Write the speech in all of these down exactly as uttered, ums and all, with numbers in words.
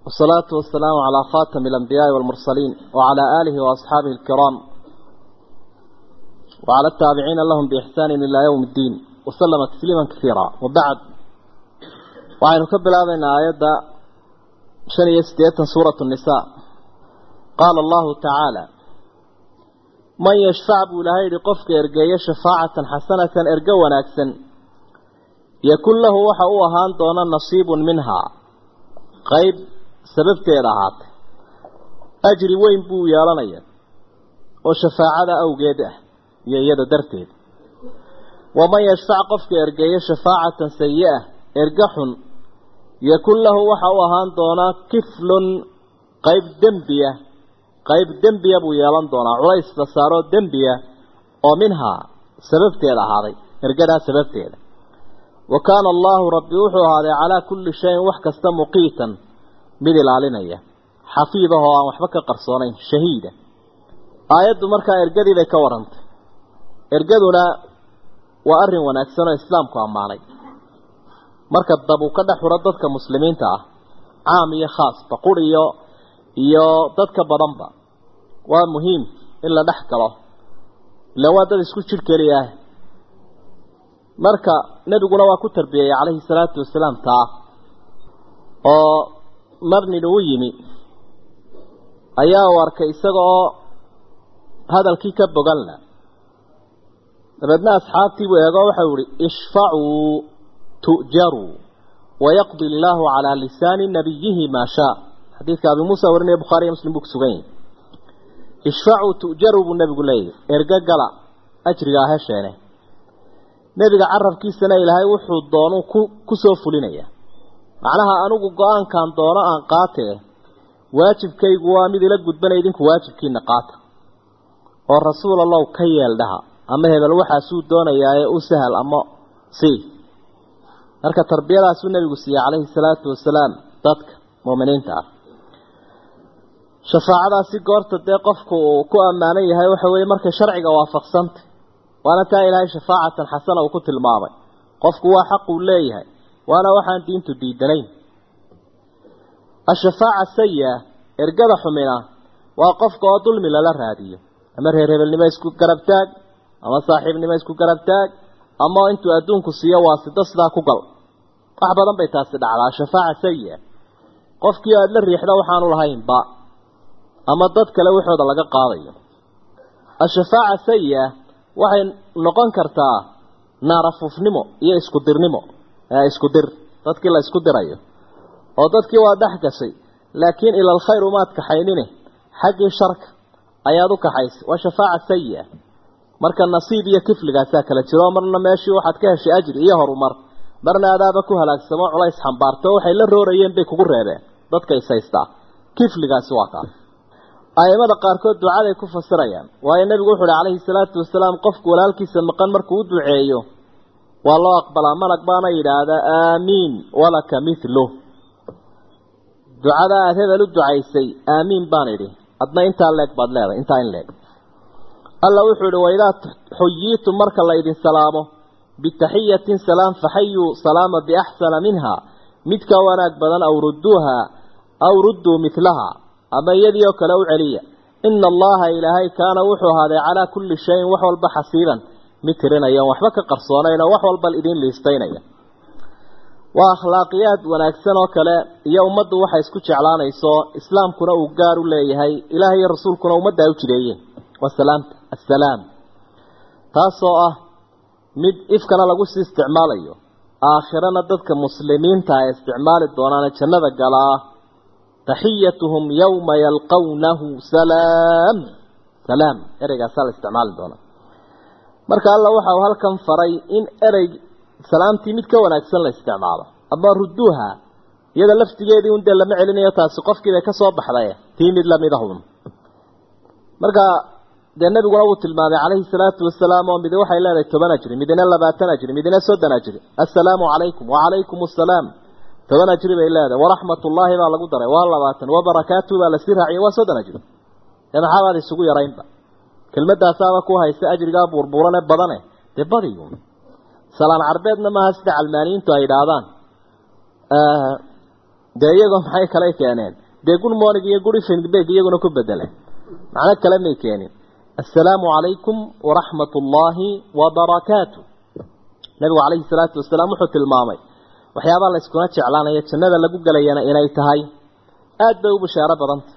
والصلاة والسلام على خاتم الأنبياء والمرسلين وعلى آله وأصحابه الكرام وعلى التابعين لهم بإحسان إلى يوم الدين وسلم تسليما كثيرا. وبعد وعن نكبل هذه آيات شنية ستة سورة النساء. قال الله تعالى: من يشفع بلهي لقفك إرقاية شفاعة حسنة إرقوا ناكسا يكون له وحاوهان دون نصيب منها قيب سببت إلهات أجري وين بو يالانيا وشفاعة أو قيده ييدا درتين. ومن يشفع قفك إرقاية شفاعة سيئة إرقح يكون له وحاوهان دون كفل قيب دنبية قيب دنبية بو يالان دون عريس فصاروا دنبية ومنها سببت إلهات إرقادها سببت إله. وكان الله ربي وحده على كل شيء وحكست مقيتا من العلنية حفيظه ومحبك قرصانين شهيدا. آيات مركا إرقادي ذي كورنت إرقادنا وأرن ونأكسنا إسلامكم أماني مركا الضبو كده حرددك مسلمين تاه عامية خاص بقول إيو إيو ضدك برنبا ومهم إلا نحك له لو هذا يسكت شركة ليه marka nabiguna waa ku tarbiyay calayhi salaatu wasalaam taa oo marni uu yimi ayaa warkay isagoo hadalkii ka bogalna dabadna asxaabtii weego waxa uu yiri ishfa'u tujaru wa yaqdi Allahu ala lisani nabiyhi ma sha hadithka Abu Musa warnay Bukhari Muslim buu sugan ishfa'u tujaru bu nabigu leeyahay erga gala ajriga hesheene nabiga carabkiisana ilaahay wuxuu doono ku soo fulinaya macnaha anugu go'aankan doono aan qaatay waajibkaygu waa mid ila gudbanay idinku waajibkiina qaata oo rasuulallah ka yeeldaha ama hebel waxa suu doonayaa ee u sahal ama si marka tarbiyadaas uu nabigu siiyay calayhi salaatu wasalaam dadka muuminiinta ah shafaacadaasi goorta dee qofku ku amaanan yahay waxa weeye marka sharciga waafaqsanta وانا تا إلهي شفاعة حسنة وكنت الماضي قفكوا حق ليه وانا وحان دينتو ديدنين. الشفاعة السيئة ارقاد حمنا وقفكوا ظلم للرهادية اما رهيب اللي ما يسكو كربتاك اما صاحب اللي ما يسكو كربتاك اما انتو ادونكو سيئة واسطة صداكو قل احبادا بيتاسد على شفاعة سيئة قفكوا ادل الريح دا وحانو لهاين با اما ضدك لو وحودا لقا قاضي. الشفاعة السيئة waxay noqon kartaa naarafufnimo iyo isku dirnimo ee isku dir dadkii la isku dirayo oo dadkii waa dhaxgashay laakiin ila alkhayr ma adkaxaynine xaqi sharka ayaad u kaxaysay waa shafaaca sayya marka nasiib iyo kifligaas kala jiro marna meeshii waxaad ka heshay ajri iyo horumar marna aadaaba ku halaagsamo culays xambaarto waxay la roorayeen bay kugu reebeen dadka isaysta kifligaas waa ka aayamada qaarkood ducada ay ku fasirayaan waa nabigu wuxuu calayhi salaatu wasalaam qofku walaalkiisa maqan markuu u duceeyo waa loo aqbalaa malag baana yiraahdaa aamiin walaka mithlu ducada aad hebel u ducaysay aamiin baan idhi adna intaa leeg baad leedahay intaa in leeg alla wuxuu yidhi waydaa xuyiitu marka la idin salaamo bitahiyatin salaam fahayu salaama biahsana minha midka wanaag badan aw rudduha aw ruddu mithlaha أما يدي وكلا وعليا إن الله إلهي كان وحو هذا على كل شيء وحو البحصيرا مترنا يوم وحبك قرصانينا وحو البالإدين ليستينيا وأخلاقيات ونأكسنا وكلا يوم مد وحا يسكتش علانا يسوى إسلام كنا وقاروا ليهي إلهي الرسول كنا ومد يوجريه والسلام السلام تاسوء مد إفكنا لقوس استعماليه آخرنا ضدك مسلمين تا استعمال الدونانة جنة قلاه تحيتهم يوم يلقونه سلام سلام ارجع سال استعمال دونا marka Allah waxa uu halkan faray in erey salaamtii mid ka wanaagsan la isticmaalo aba ruduha iyada laftigeedii uu dal lama celinayo taas qofkii ka soo baxday tii mid la mid ah marka de nabigu uu tilmaamay calayhi salaatu wasalaam oo mid waxay leedahay toban ajri midna labaatan ajri midna soddon ajri assalaamu alaykum wa alaykum assalaam toban ajri bay leedahay wa rahmatullahi baa lagu daray waa labaatan wa barakaatuhu baa la sii raaciyay waa soddon ajri yana xawaad isugu yaraynba kelmadaas aba ku haysta ajriga burburane badane de badiyo salaan arbeedna ma hasda almaaniintu ay dhaadaan dee iyagoo maxay kale keeneen dee good morning iyo good evening bay iyaguna ku bedeleen macna kale may keenin assalaamu calaykum waraxmatullaahi wabarakaatuh nabigu calayhi salaatu wasalaam wuxuu tilmaamay waxyaabaha la iskuna jeclaanayo jannada lagu galayana inay tahay aad bay u bashaaro badanta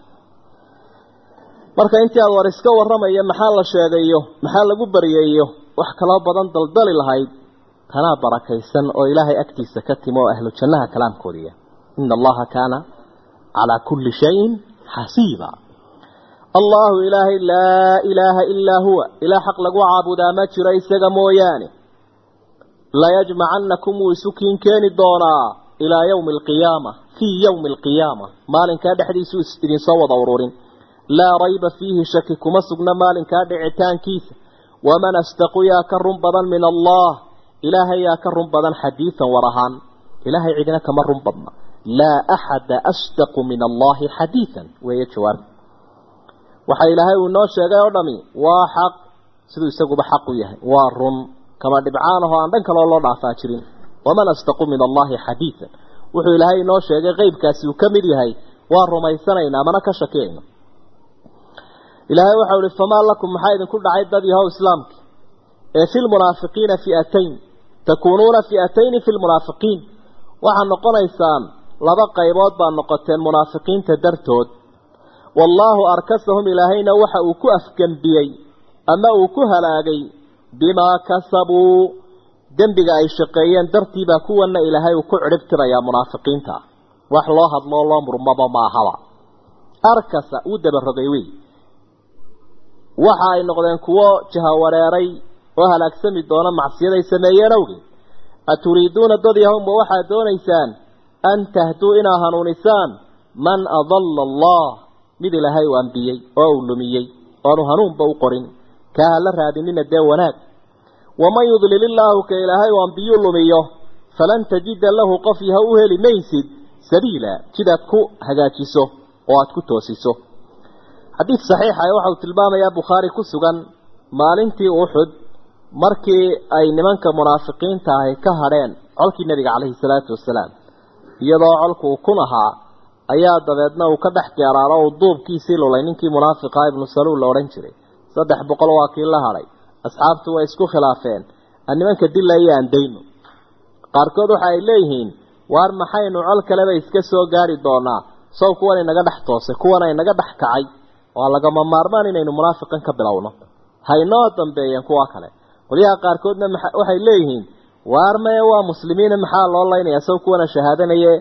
marka intii aad war iska warramaya maxaa la sheegayo maxaa lagu baryeeyo wax kaloo badan daldali lahayd tanaa barakaysan oo ilaahay agtiisa ka timo oo ahlu jannaha kalaamkoodiya inna allaha kaana calaa kulli shayin xasiiba allahu ilaahay laa ilaaha illaa huwa ilaa xaq lagu caabudaa ma jiro isaga mooyaane layajmacannakum wuu isu kiin keeni doonaa ilaa yawmi alqiyaama fii yawmi alqiyaama maalinkaa dhexdiisuu idinsoo wada ururin laa rayba fiihi shaki kuma sugna maalinkaa dhicitaankiisa waman astaqu yaa ka run badan min allah ilaahay yaa ka run badan xadiidan war ahaan ilaahay cidina kama run badna laa axada asdaqu min allahi xadiidan weeye jawaab waxa ilaahay uu noo sheegay oo dhami waa xaq siduu isaguba xaq u yahay waa run kama dhibcaanaho aan dhan kaloo loo dhaafaa jirin waman astaqu min allahi xadiidan wuxuu ilaahay noo sheegay qeybkaasi uu ka mid yahay waa rumaysanaynaa mana ka shakiyayno ilaahay waxa uu famaa lakum maxaa idinku dhacay dad yahow islaamki ee fil munaafiqiina fi'atayn takuunuuna fi'atayn fil munaafiqiin waxa noqonaysaan laba qaybood baa noqoteen munaafiqiinta dartood wallaahu arkasahum ilaahayna waxa uu ku afgambiyey ama uu ku halaagay bimaa kasabuu dembiga ay shaqeeyeen dartiibaa kuwana ilaahay uu ku ciribtirayaa munaafiqiinta wax loo hadloo loo murmaba maahaba arkasa uu dabarogay wey waxa ay noqdeen kuwo jahawareeray oo halaagsami doona macsiyaday sameeyeen awgeed aturiiduuna dad yahum waxaad doonaysaan an tahduu inaa hanuunisaan man adalla allah mid ilaahay u ambiyey oo uu lumiyey oonu hanuunba u qorin kaa hala raadinina dee wanaag waman yudlil illaahu ka ilaahay u ambiyu lumiyo falan tajida lahu qof yaha u heli maysid sabiila jidaad ku hagaajiso oo aad ku toosiso xadiid saxiixa waxa uu tilmaamayaa bukhaari ku sugan maalintii uxud markii ay nimanka munaafiqiinta ahi ka hadheen colkii nabiga calayhi salaatu wasalaam iyadoo colku uu kun ahaa ayaa dabeedna uu ka dhex geeraaro uu duubkiisii lulay ninkii munaafiqa ibnu saluul la odhan jiray saddex boqol waa kii la hadhay asxaabtu way isku khilaafeen aan nimanka dilaya aan dayno qaarkood waxa ay leeyihiin waar maxaynu col kaleba iska soo gaari doonaa sow kuwan inaga dhex toosay kuwan ay naga dhex kacay waa lagama maarmaan inaynu munaafiqan ka bilowno haynoo dambeeyeen kuwa kale qoliyaha qaarkoodna waxay leeyihiin waar mae waa muslimiina maxaa loo laynayaa sow kuwana shahaadanaye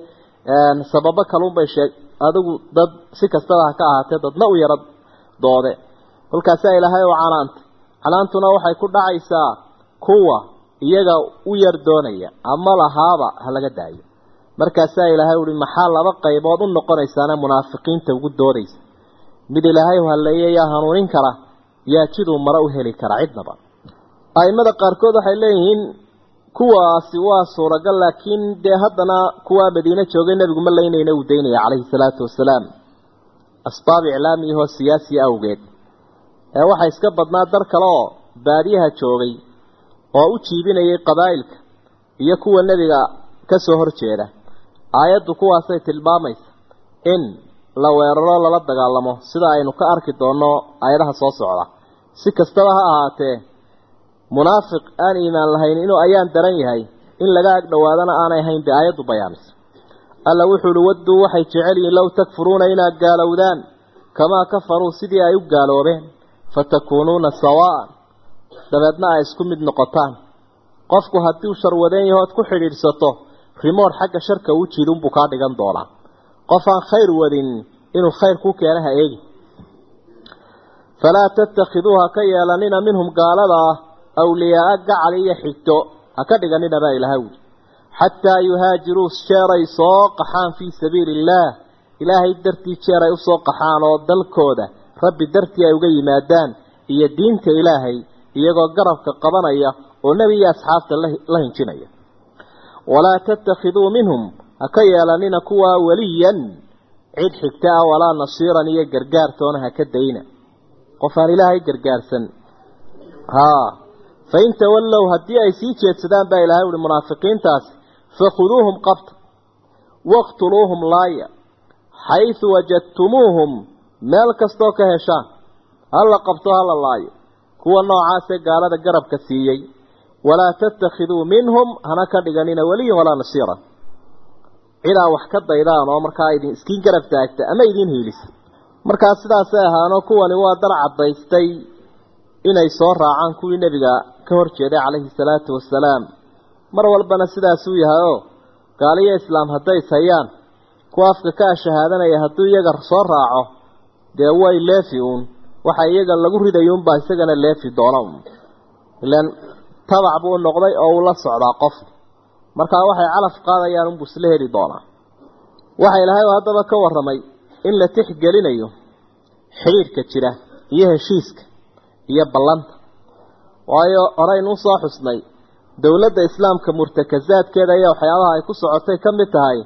sababo kalun bay sheeg adigu dad si kastaba ha ka ahaatee dadna u yara doode kolkaasaa ilaahay oo canaanta canaantuna waxay ku dhacaysaa kuwa iyaga u yar doonaya ama lahaaba ha laga daayo markaasaa ilaahay uhi maxaa laba qaybood u noqonaysaana munaafiqiinta ugu doodaysa mid ilaahay haleeyay yaa hanuunin kara yaa jiduu mara u heli kara cidnaba aimada qaarkood waxay leeyihiin kuwaasi waa suuragal laakiin dee haddana kuwa madiina joogay nabigu ma laynayna uu daynaya calayhi salaatu wasalaam asbaab iclaamiyahoo siyaasi awgeed ee waxaa iska badnaa dar kale oo baadiyaha joogay oo u jiibinayay qabaa'ilka iyo kuwa nebiga ka soo horjeeda aayaddu kuwaasay tilmaamaysa in la weeraro lala dagaalamo sida aynu ka arki doonno aayadaha soo socda si kastaba ha ahaatee munaafiq aan iimaan lahayn inuu ayaan daran yahay in laga ag dhowaadana aanay ahayn bay aayaddu bayaamisa alla wuxuu uhi wadduu waxay jecel yihiin low takfuruuna inaad gaalowdaan kamaa kafaruu sidii ay u gaaloobeen fatakuunuuna sawaa'an dabeedna ay isku mid noqotaan qofku haddii uu sharwadeen yahood ku xidhiidhsato rimoor xagga sharka uu jiidunbuu kaa dhigan doonaa qof aan khayr wadin inuu khayr ku keena ha eegi falaa tattakhiduuha ka yeelanina minhum gaalada awliyaa gacal iyo xigto ha ka dhiganina baa ilaahay wuli xataa yuhaajiruu jeeray soo qaxaan fii sabiili illaah ilaahay dartii jeeray usoo qaxaan oo dalkooda rabbi dartii ay uga yimaadaan iyo diinta ilaahay iyagoo garabka qabanaya oo nebi iyo asxaabta la hinjinaya walaa tattakhiduu minhum ha ka yeelanina kuwa waliyan cid xigta ah walaa nasiiran iyo gargaartoona ha ka dayna qof aan ilaahay gargaarsan haa fain tawallow haddii ay sii jeedsadaan baa ilaahay uhi munaafiqiintaasi fakhuduuhum qabta waqtuluuhum laaya xaysu wajadtumuuhum meel kastoo ka heshaan hala qabto hala laayo kuwa noocaasee gaalada garabka siiyey walaa tattakhiduu minhum hana ka dhiganina waliyan walaa nasiira cidaa wax ka daydaan oo markaa idin iskiin garab taagta ama idin hiilisa markaa sidaasay ahaano kuwani waa dar caddaystay inay soo raacaan kuwii nebiga ka hor jeeday calayhi salaatu wasalaam mar walbana sidaasuu yahay oo gaaliyo islaam hadday ishayaan kuwa afka ka shahaadanaya hadduu iyaga soo raaco dee way leefi uun waxa iyaga lagu ridayo unbaa isagana leefi doona ilaan tabac buu noqday oo uu la socdaa qof markaa waxay calaf qaadayaan unbuu isla heli doonaa waxa ilaahay haddaba ka warramay in la tixgelinayo xiriirka jira iyo heshiiska iyo ballanta waayo horaynu soo xusnay dowladda islaamka murtakazaadkeeda iyo waxyaabaha ay ku socotay ka mid tahay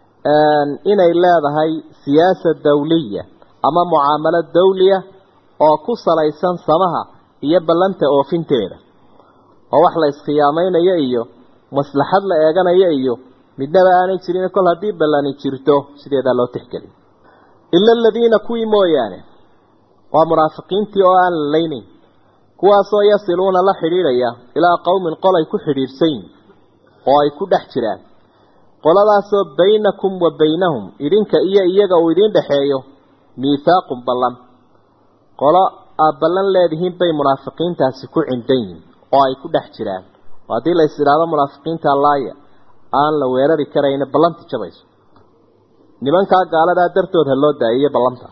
inay leedahay siyaasad dawliya ama mucaamalo dawliya oo ku salaysan samaha iyo ballanta oofinteeda oo wax la iskhiyaameynayo iyo maslaxad la eeganayo iyo midnaba aanay jirin kol haddii ballani jirto sideeda loo tixgeliyo illa alladhiina kuwii mooyaane waa munaafiqiintii oo aan laynin kuwaasoo yasiluuna la xidhiidhaya ilaa qowmin qolay ku xidhiidhsayn oo ay ku dhex jiraan qoladaasoo baynakum wa baynahum idinka iyo iyaga uu idiin dhexeeyo miithaaqun ballan qolo aad ballan leedihiin bay munaafiqiintaasi ku cindayn oo ay ku dhex jiraan oo haddii la is idhaahdo munaafiqiinta laaya aan la weerari karayna ballanti jabayso nimankaa gaaladaa dartood ha loo daayiyo ballanta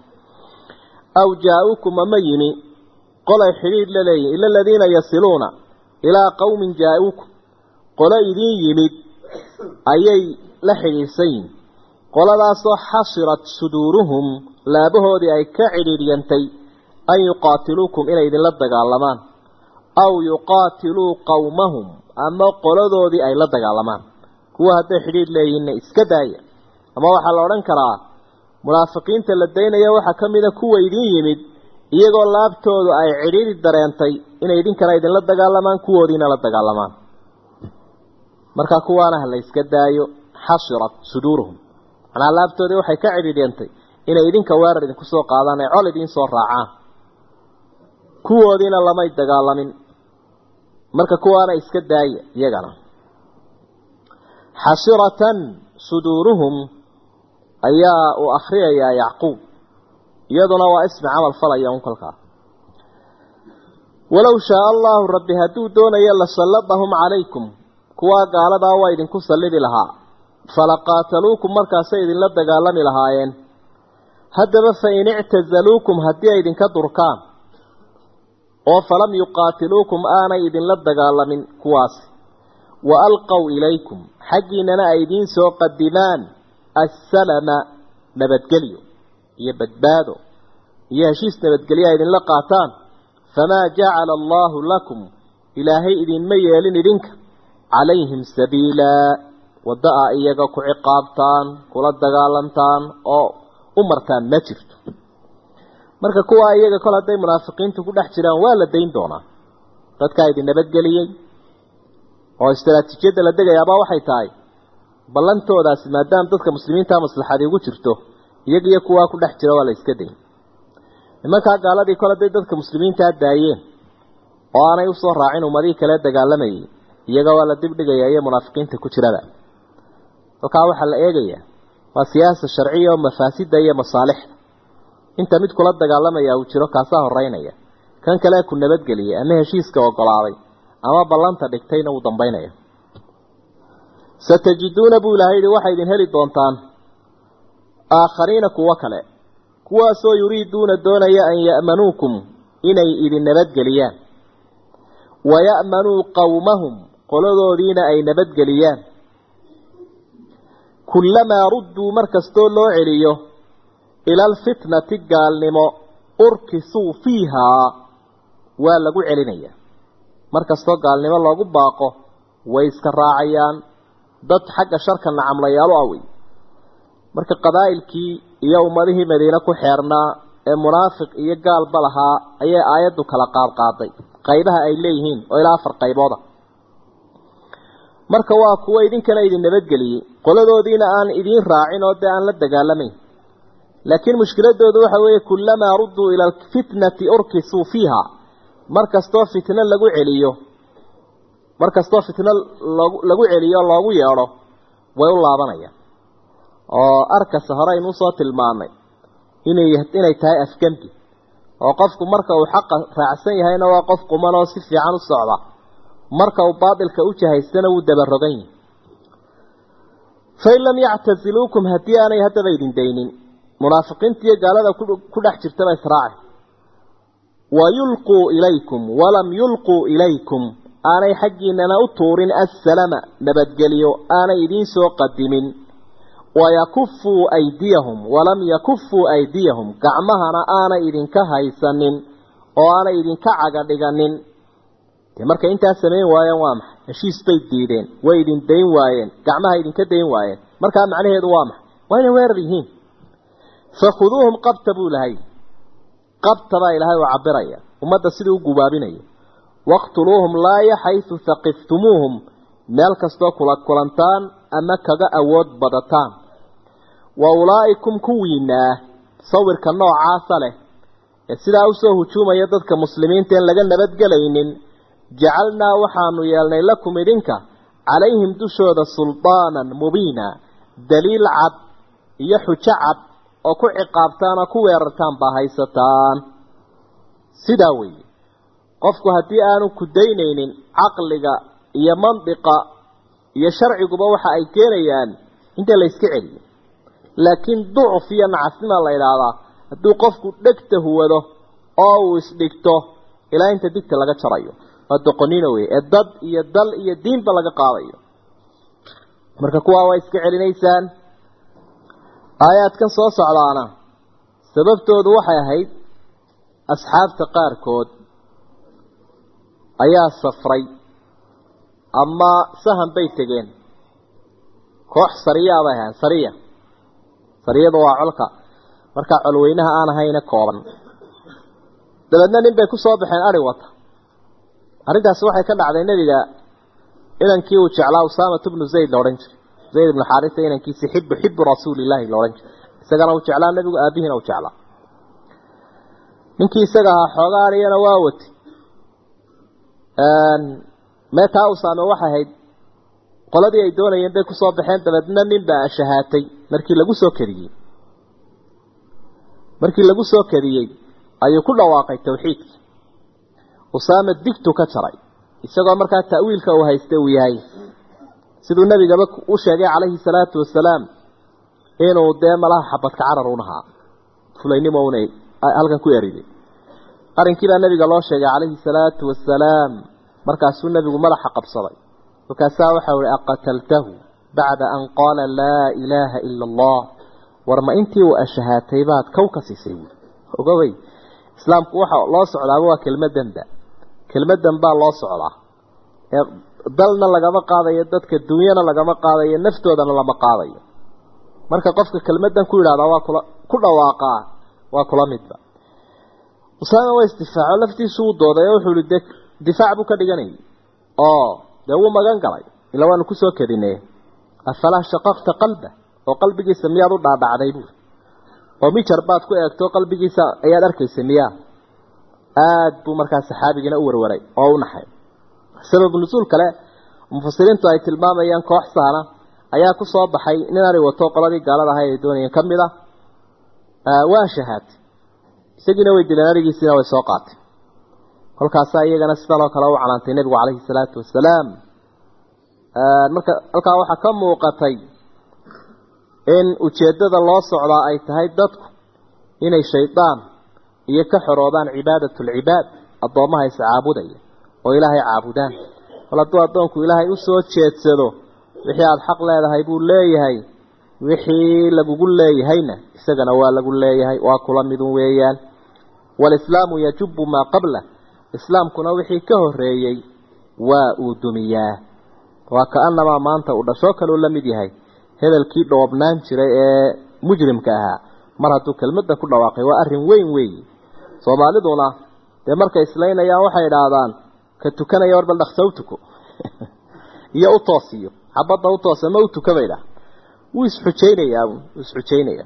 aw jaa-ukum ama yimi qolay xidhiidh la leeyihin ila aladiina yasiluuna ilaa qowmin jaa-ukum qolo idiin yimid ayay la xidhiidhsan yihin qoladaasoo xasirat suduuruhum laabahoodii ay ka cidhiidhyantay an yuqaatiluukum inay idinla dagaalamaan aw yuqaatiluu qowmahum ama qoladoodii ay la dagaalamaan kuwa hadday xidhiidh leeyihinna iska daaya ama waxaa la odhan karaa munaafiqiinta la daynaya waxaa ka mida kuwa idiin yimid iyagoo laabtoodu ay cidhiidhi dareentay inay idinkana idinla dagaalamaan kuwoodiina la dagaalamaan markaa kuwaana ha la iska daayo xasirat suduuruhum macnaa laabtoodii waxay ka cidhiidhyantay inay idinka weerar idinku soo qaadaan ay col idiin soo raacaan kuwoodiina lamay dagaalamin marka kuwaana iska daaya iyagana xasiratan suduuruhum ayaa uu akhriyayaa yacquub iyaduna waa ismi camal falaya un kolkaa walow shaa allahu rabbi hadduu doonayo la salladahum calaykum kuwaa gaaladaa waa idinku sallidi lahaa falaqaataluukum markaasay idinla dagaalami lahaayeen haddaba fa in ictazaluukum haddii ay idinka durkaan oo falam yuqaatiluukum aanay idinla dagaalamin kuwaasi wa alqow ilaykum xaggiinana ay idiin soo qadimaan assalama nabadgelyo iyo badbaado iyo heshiis nabadgelyo ay idinla qaataan famaa jacala allaahu lakum ilaahay idinma yeelin idinka calayhim sabiilaa wadda a iyaga ku ciqaabtaan kula dagaalantaan oo u martaan ma jirto marka kuwa iyaga kol hadday munaafiqiintu ku dhex jiraan waa la dayn doonaa dadkaa idin nabadgeliyey oo istaraatiijiyadda la degayaabaa waxay tahay ballantoodaasi maadaama dadka muslimiinta maslaxadii ugu jirto iyaga iyo kuwaa ku dhex jira waa la iska dayn nimankaa gaaladii kol hadday dadka muslimiintaa daayeen oo aanay usoo raacin ummadihii kale dagaalamayay iyaga waa la dibdhigayaa iyo munaafiqiinta ku jirada halkaa waxaa la eegayaa waa siyaasa sharciya oo mafaasida iyo masaalixda inta mid kula dagaalamaya uu jiro kaasaa horeynaya kan kale ku nabadgeliyay ama heshiiska ogolaaday ama ballanta dhigtayna uu dambaynaya satajiduuna buu ilaahay waxay idin heli doontaan aakhariina kuwa kale kuwaasoo yuriiduuna doonaya an ya'manuukum inay idin nabadgeliyaan waya'manuu qowmahum qoladoodiina ay nabadgeliyaan kullamaa rudduu markastoo loo celiyo ila alfitnati gaalnimo urkisuu fiihaa waa lagu celinayaa markastoo gaalnimo loogu baaqo way iska raacayaan dad xagga sharka nacamlayaalo awey marka qabaa'ilkii iyo ummadihii madiine ku xeernaa ee munaafiq iyo gaalba lahaa ayay aayaddu kala qaadqaaday qaybaha ay leeyihiin oo ilaa afar qaybooda marka waa kuwa idinkana idin nabadgeliyey qoladoodiina aan idin raacin oo aan la dagaalamayn laakiin mushkiladoodu waxa weeye kullama ruddu ila alfitnati urkisu fiha markastoo fitna lagu celiyo markastoo fitna lagu celiyo loogu yeero way u laabanayaan oo arkasa hore inuu soo tilmaamay inay inay tahay afkanti oo qofku marka uu xaq raacsan yahayna waa qof quman oo si fiican u socda marka uu baadilka u jahaystana uu dabarogan yahay فإن لم يعتزلوكم هديانا يهدبا يدين دينين منافقين تيه قالوا كل احجر تبا إسراعه ويلقوا إليكم ولم يلقوا إليكم أنا حقين أنا أطورين السلام نبت قليو أنا يدين سو قدمين ويكفوا أيديهم ولم يكفوا أيديهم قعمهنا أنا يدين كهيسنين وأنا يدين كعقدقنين marka inta sameey waayeen waa maxay heshiis bay diideen way idin deyn waayeen gacmaha idin ka deyn waayeen marka macnaheedu waa maxay waa inay weerar yihiin fakhuduhum qabtabu lahay qabtaba ilaahay waa cabiraya umada sidii u gubaabinaya waqtuluhum la yahaythu thaqiftumuhum meel kasto kula kulantaan ama kaga awood badataan wa ulaikum kuwina sawirka noocaas leh sida uu soo hujuumaya dadka muslimiinta in laga nabad galaynin جعلنا وحانو يالني لكم إذنك عليهم دشود سلطانا مبينا دليل عب يحج عب وكو عقابتان وكو ويرتان باهيستان سداوي قفكو هدي آنو كدينين عقلق يا منطقة يا شرعي بوحة أي كيريان انت لا يسكعل لكن ضعف ينعسنا الله إلى هدو قفكو دكته وده أو اسدكته إلا انت دكت لغا شرعيه wadqonina way dad iyo dal iyo diin ba laga qaadayo marka kuwa way iska celinaysaan aayadkan soo socdaana sababtoodu waxay ahayd asxaabta qaarkood ayaa safray ama sahan bay tageen koox sariya bay ahayn sariya sariyadu waa colka marka colweynaha aan ahayna kooban dabadna nin bay ku soo baxeen ari wata arintaas waxay ka dhacday nabiga inankii uu jeclaa Usaama ibn Zayd Lawrence Zayd ibn Haritha inankii si xib xib rasuulillaah Lawrence isagana uu jeclaa nabigu aabihina uu jeclaa ninkii isaga xogaariyana waa wati aan meeta Usaama waxa ahayd qoladii ay doonayeen bay ku soo baxeen dabadna nin baa shahaatay markii lagu soo kariyay markii lagu soo kariyay ayuu ku dhawaaqay tawxiidka Usaama digtu ka jaray isagoo markaa ta'wiilka uu haystay uu yahay sidoo nabiga u sheegay calayhi salaatu wasalaam inuu deemalaha xabad ka carar unaha fulaynimo unay halkan ku yariday arinkii baa nabiga loo sheegay calayhi salaatu wasalaam markaas uu nabigu madaxa qabsaday وكاسا وحاول أقتلته بعد أن قال لا إله إلا الله ورما أنتي وأشهاتي بعد كوكسي سيوي وقوي إسلام كوحا الله سعلا هو كلمة دنبا كلمة دنبا الله سعلا ضلنا لغما قاضي يددك الدنيا لغما قاضي نفتو دنا لما قاضي marka qofka kelmadan ku yiraahdo waa kula ku dhawaaqa waa kula midba usana way istifaaco laftiisu dooday wuxuu liday difaac buu ka dhiganay oo dawo magan galay ila waan ku soo kadinay afala shaqaqta qalba oo qalbigiisa miyaad u dhaadhacday buu oo mi jarbaad ku eegto qalbigiisa ayaad arkaysaa miyaa aad buu markaa saxaabigina u warwaray oo u naxay sabab nusul kale mufassiriintu ay tilmaamayaan koox saana ayaa ku soo baxay nin ari wato qoladii gaalada ahay ee doonayeen kamida ah waa shahaad isagina way dileen arigiisina way soo qaatay halkaas ayagana sidoo kale uu calaantay nabiga kaleey salaatu wasalaam ah marka halka waxa ka muuqatay in ujeedada loo socdaa ay tahay dadku inay shaydaan iyo ka xoroobaan cibaadatul cibaad adoomaha is caabudaya oo ilaahay caabudaan wala doonku ilaahay u soo jeedsado wixii aad xaq leedahay buu leeyahay wixii lagu leeyahayna isagana waa lagu leeyahay waa kula mid weeyaan wal islaamu yajibu ma qabla islaamkuna wixii ka horeeyay waa uu dumiyaa waa kaanama maanta u dhasho kale la mid yahay hadalkii dhoobnaan jiray ee mujrimka ahaa mar hadduu kelmadda ku dhawaaqay waa arrin weyn weey Soomaaliduna de markay islaynayaan waxay yiraahdaan ka tukanaya war bal dhaqsawtuko iyo u toosiyo xabada u toosama u tukabayda ويسحجينيا ويسحجينيا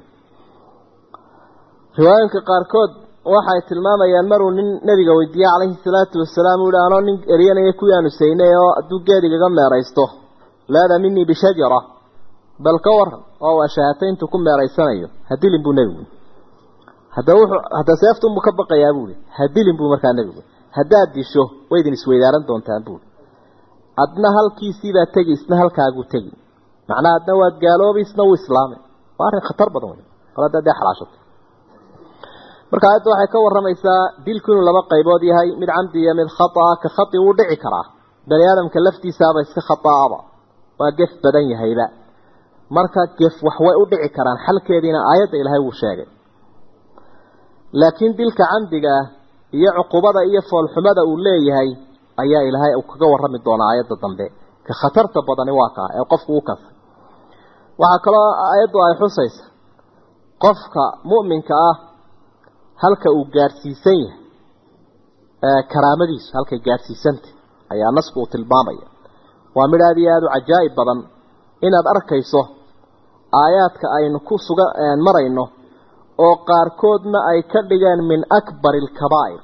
رواية قاركود waxay tilmaamayaan maruu nin nabiga weydiiyay calayhi salaatu wasalaam uu dhaano nin eryanaya ku yaanu seynay oo aduu geediga meeraysto laada minni bi shajara bal ka war oo washaatayntu ku meeraysanayo hadilin buu nabigu hada wuxuu hada seeftu mu ka baqayaa buu hadilin buu markaa nabigu hadaa disho weydin isweydaaran doontaan buu adna halkiisii baa tagisna halkaagu tagi macnaa adna waad gaaloobaysna uu islaamay waa arrin khatar badan qalada day xalaashato marka aad waxay ka waramaysaa dilku inuu laba qaybood yahay mid camdi iyo mid khata ka khati uu dhici karaa bani aadamka laftiisa ba iska khataaba waa gaf badan yahayba marka gaf wax way u dhici karaan xalkeedina aayada ilaahay uu sheegay laakiin dilka camdiga iyo cuqubada iyo foolxumada uu leeyahay ayaa ilaahay uu kaga warami doona aayada dambe ka khatarta badan waa ka ee qofku uu ka waxa kale aayadu ay xusaysaa qofka mu'minka ah halka uu gaarsiisan yahay ee karaamadiisu halka gaarsiisanta ayaa nasku tilmaamaya waa mid aad iyo aad u cajaa'ib badan inaad arkayso aayaadka aynu ku sugan marayno oo qaarkoodna ay ka dhigeen min akbaril kabaa'ir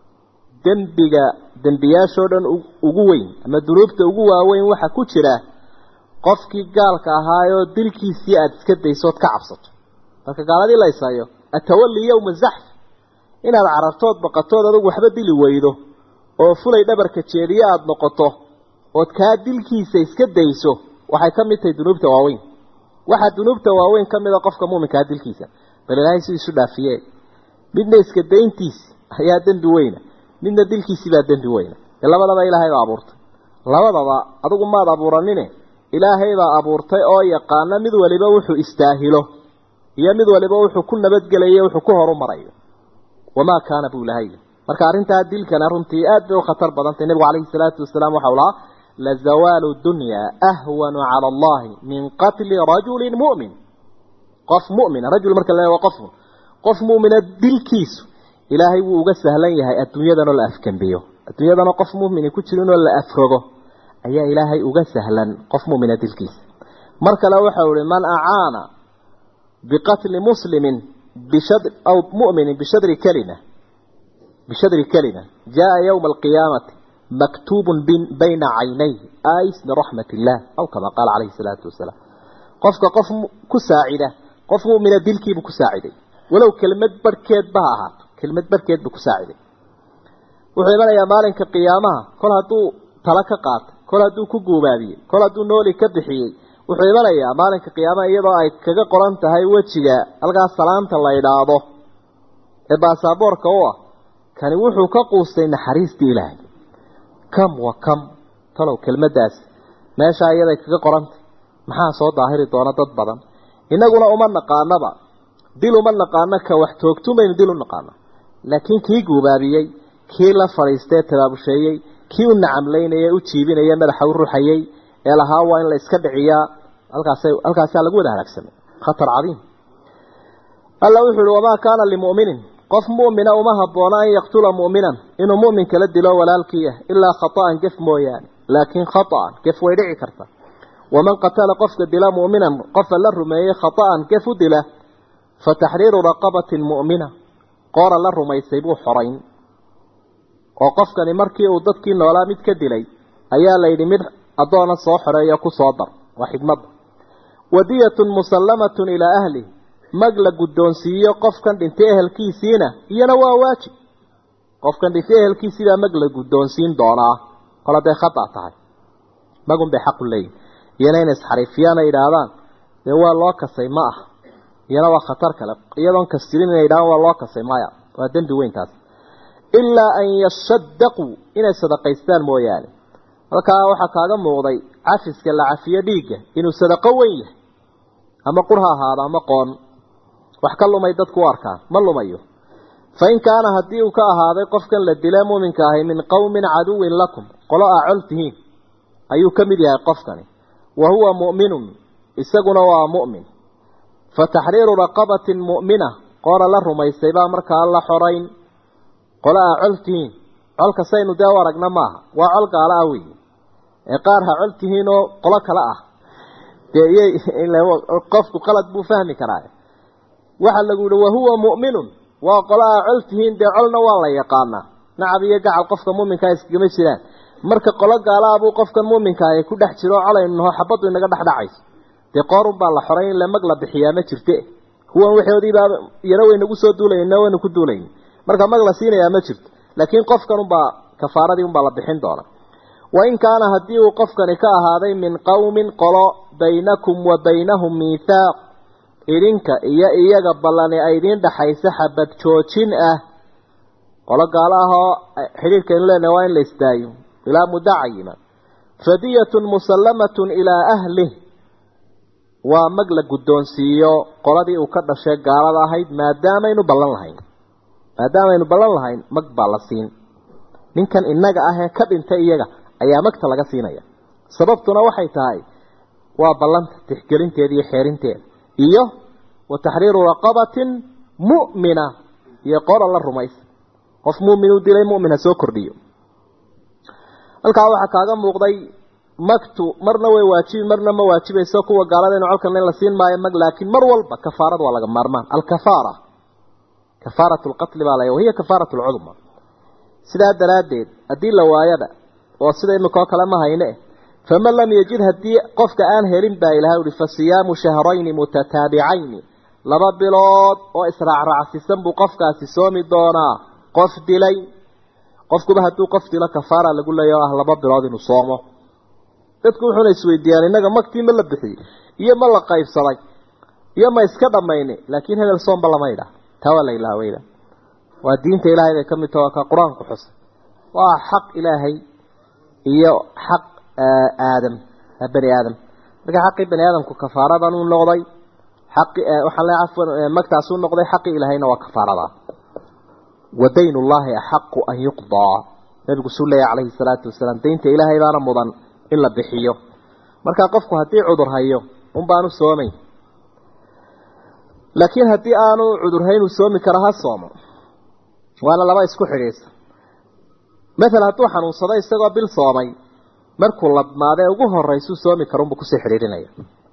dambiga dambiyaasho dhan ugu weyn ama dunuubta ugu waaweyn waxa ku jira qofkii gaalka ahaayo dilkiisii aad iska dayso ka cabsato marka gaaladii la isayo atawalli yawm az-zahf inaad carartood baqatood adigu waxba dili weydo oo fulay dhabarka jeediye aad noqoto oo ka dilkiisa iska dayso waxay ka mid tahay dunuubta waaweyn waxa dunuubta waaweyn ka mid ah qofka muuminka dilkiisa bal ilaahay si isu dhaafiyay midna iska dayntiis ayaa dambi weyn midna dilkiisa baa dambi weyn labadaba ilaahay baa abuurtay labadaba adigu ma abuuranine ilaahay baa abuurtay oo yaqaan mid waliba wuxuu istaahilo iyo mid waliba wuxuu ku nabadgelayo wuxuu ku horumarayo wama kaana bu lahay marka arinta dilkana runtii aad bay khatar badan tahay nabiga kaleey salaatu wasalaam waxa uu la zawalu dunya ahwanu ala allah min qatl rajul mu'min qof mu'min rajul marka la waa qof qof mu'min dilkiisu ilaahay wuu uga sahlan yahay adduunyadana la afkambiyo adduunyadana qof mu'min ku jirin oo la afrogo ayaa ilaahay uga sahlan qof mu'min dilkiisa marka la waxa uu man aana biqatl muslimin بشدر أو مؤمن بشدر كلمة بشدر كلمة جاء يوم القيامة مكتوب بين عينيه آيس لرحمة الله أو كما قال عليه الصلاة والسلام قفك قف كساعدة قف مؤمن دلكي بكساعدة ولو كلمة بركات بها كلمة بركات بكساعدة وحيبنا يا مالك قيامها كل هدو تلك قات كل هدو كجوبابي كل هدو نولي كبحي wuxuu imanayaa maalinka qiyaamaha iyadoo ay kaga qoran tahay wajiga halka salaanta la yiraahdo ee baasaboorka oo kani wuxuu ka quustay naxariista Ilaahay kam wa kam talow kelmadaas meesha iyada kaga qorantay maxaa soo daahiri doona dad badan inaguna uma naqaanaba dil uma naqaana ka wax toogtumayn dil u naqaana laakiin kii guubaabiyay kii la fariistay tabaabusheeyay kii u nacamleynayay u jiibinayay madaxa u ruuxayay ee lahaa waa in la iska dhiciyaa halkaas halkaas lagu wada halaagsamay khatar cadiim alla wuxuu wama kaana lil mu'minin qof mu'mina uma haboona an yaqtula mu'minan inuu mu'min kala dilo walaalkiya illa khata'an gaf mooyaan laakin khata'an gaf way dhici karta waman qatala qofka dila mu'minan qof la rumeeyay khata'an gaf dila fatahriiru raqabatin mu'mina qora la rumaysay buu xorayn oo qofkani markii uu dadkii noolaa mid ka dilay ayaa la yidhi mid adoona soo xoreeyo ku soo dar waa xigmad wadiyatun musallamatun ila ahli magla guddoonsiyo qofkan dhintay ehelkiisiina iyana waa waajib qofkan dhintay ehelkiisida magla guddoonsiin doonaa kala day khata tahay magun bay xaq u leeyahay iyana in isxariifiyana yiraahdaan ee waa loo kasay ma ah iyana waa khatar kale iyadoon kastirin inay yiraahdaan waa loo kasay maya waa dambi weyn taas illa an yashaddaqu inay sadaqaystaan mooyaane halka waxa kaaga muuqday cafiska la cafiyo dhiiga inuu sadaqo weyn yahay ama qurha ahaada ama qoon wax ka lumay dadku arkaan ma lumayo fa in kaana hadii uu ka ahaaday qofkan la dilay muuminka ahay min qawmin aduwin lakum qala a'altihin ayuu kamid yahay qofkani wa huwa mu'minun isaguna waa mu'min fa tahriiru raqabatin mu'mina qara la rumaysay ba marka alla xorayn qala a'altihin alka saynu daa waragna maaha waa alka ala awi ee qaar ha cultihiin oo qolo kala ah إلا قفك قلت بو فهمي كراي waxa lagu yiri wa huwa mu'minun wa qolaa cultihiin de culna waa la yaqaana nacabiga gacal qofka muuminka iskama jiraan marka qolo gaala abu qofkan muuminka ay ku dhex jiro calayno xabadu inaga dhaxdhacay de qoorun baa la xoreyn la magla bixiyaa ma jirte kuwan waxoodii baa yara way nagu soo duulayna way nagu duulayn marka magla siinaya ma jirto laakiin qofkan baa kafaaradii un baa la bixin doona wa in kaana hadii uu qofkani ka ahaaday min qawmin qolo baynakum wa baynahum miithaaq idinka iyo iyaga balani ay idin dhaxaysa xabad joojin ah qolo gaala ah oo xiriirkan leena waa in la istaayo ilaa mudacayina fadiyatun musallamatun ilaa ahli wa magla guddoonsiyo qoladii uu ka dhashay gaalada ahayd maadaama aynu ballan lahayn maadaama aynu ballan lahayn mag baa la siin ninkan inaga ah ee ka dhintay iyaga ayaa magta laga siinaya sababtuna waxay tahay waa ballanta tixgelinteeda iyo xeerinteeda iyo wa tahriiru raqabatin mu'mina iyo qora la rumays qof mu'min uu dilay mu'mina soo kordhiyo halka waxa kaaga muuqday magtu marna way waajibi marna ma waajibayso kuwa gaalada inuu halkan la siin maayo mag laakiin mar walba kafaarad waa laga maarmaan al kafaara kafaratu al qatl baa la yahay kafaratu al udma sida daraadeed hadii la waayada oo sida imika kala ma hayne فمن لم يجد هدي قفك آن هلين با إلهي فصيام شهرين متتابعين لبا بلاد وإسراع رعسي سنبو قفك سيسومي دونا قف دلي قفك بهدو قف دلا كفارة لقول له يا أهل باب بلاد نصامه تدكم حين يسوي الديان إنك مكتي من لبحي إيا ما لقايف صلاي إيا ما يسكد ميني لكن هذا الصوم بلا ميدا تولى إله ويدا والدين إلهي إذا كم يتوقع قرآن قحص وحق إلهي إيا حق آدم بني آدم لكن حق بني آدم كفارة بنو النقضي حق وحلا عفوا مكتاسون النقضي حق إلهينا وكفارة ودين الله أحق أن يقضى نبي صلى الله عليه الصلاة والسلام دينت إلهي بان مضان إلا بحيه مركا قفكو هدي عذر هايو هم بانو سومي لكن هدي آنو عذر هايو سومي كرها الصوم وانا لما يسكو حريس مثلا هتوحن وصدا يستقى بالصومي markuu ladmaade ugu horeysu soomi karoon ku sii xiriirinaya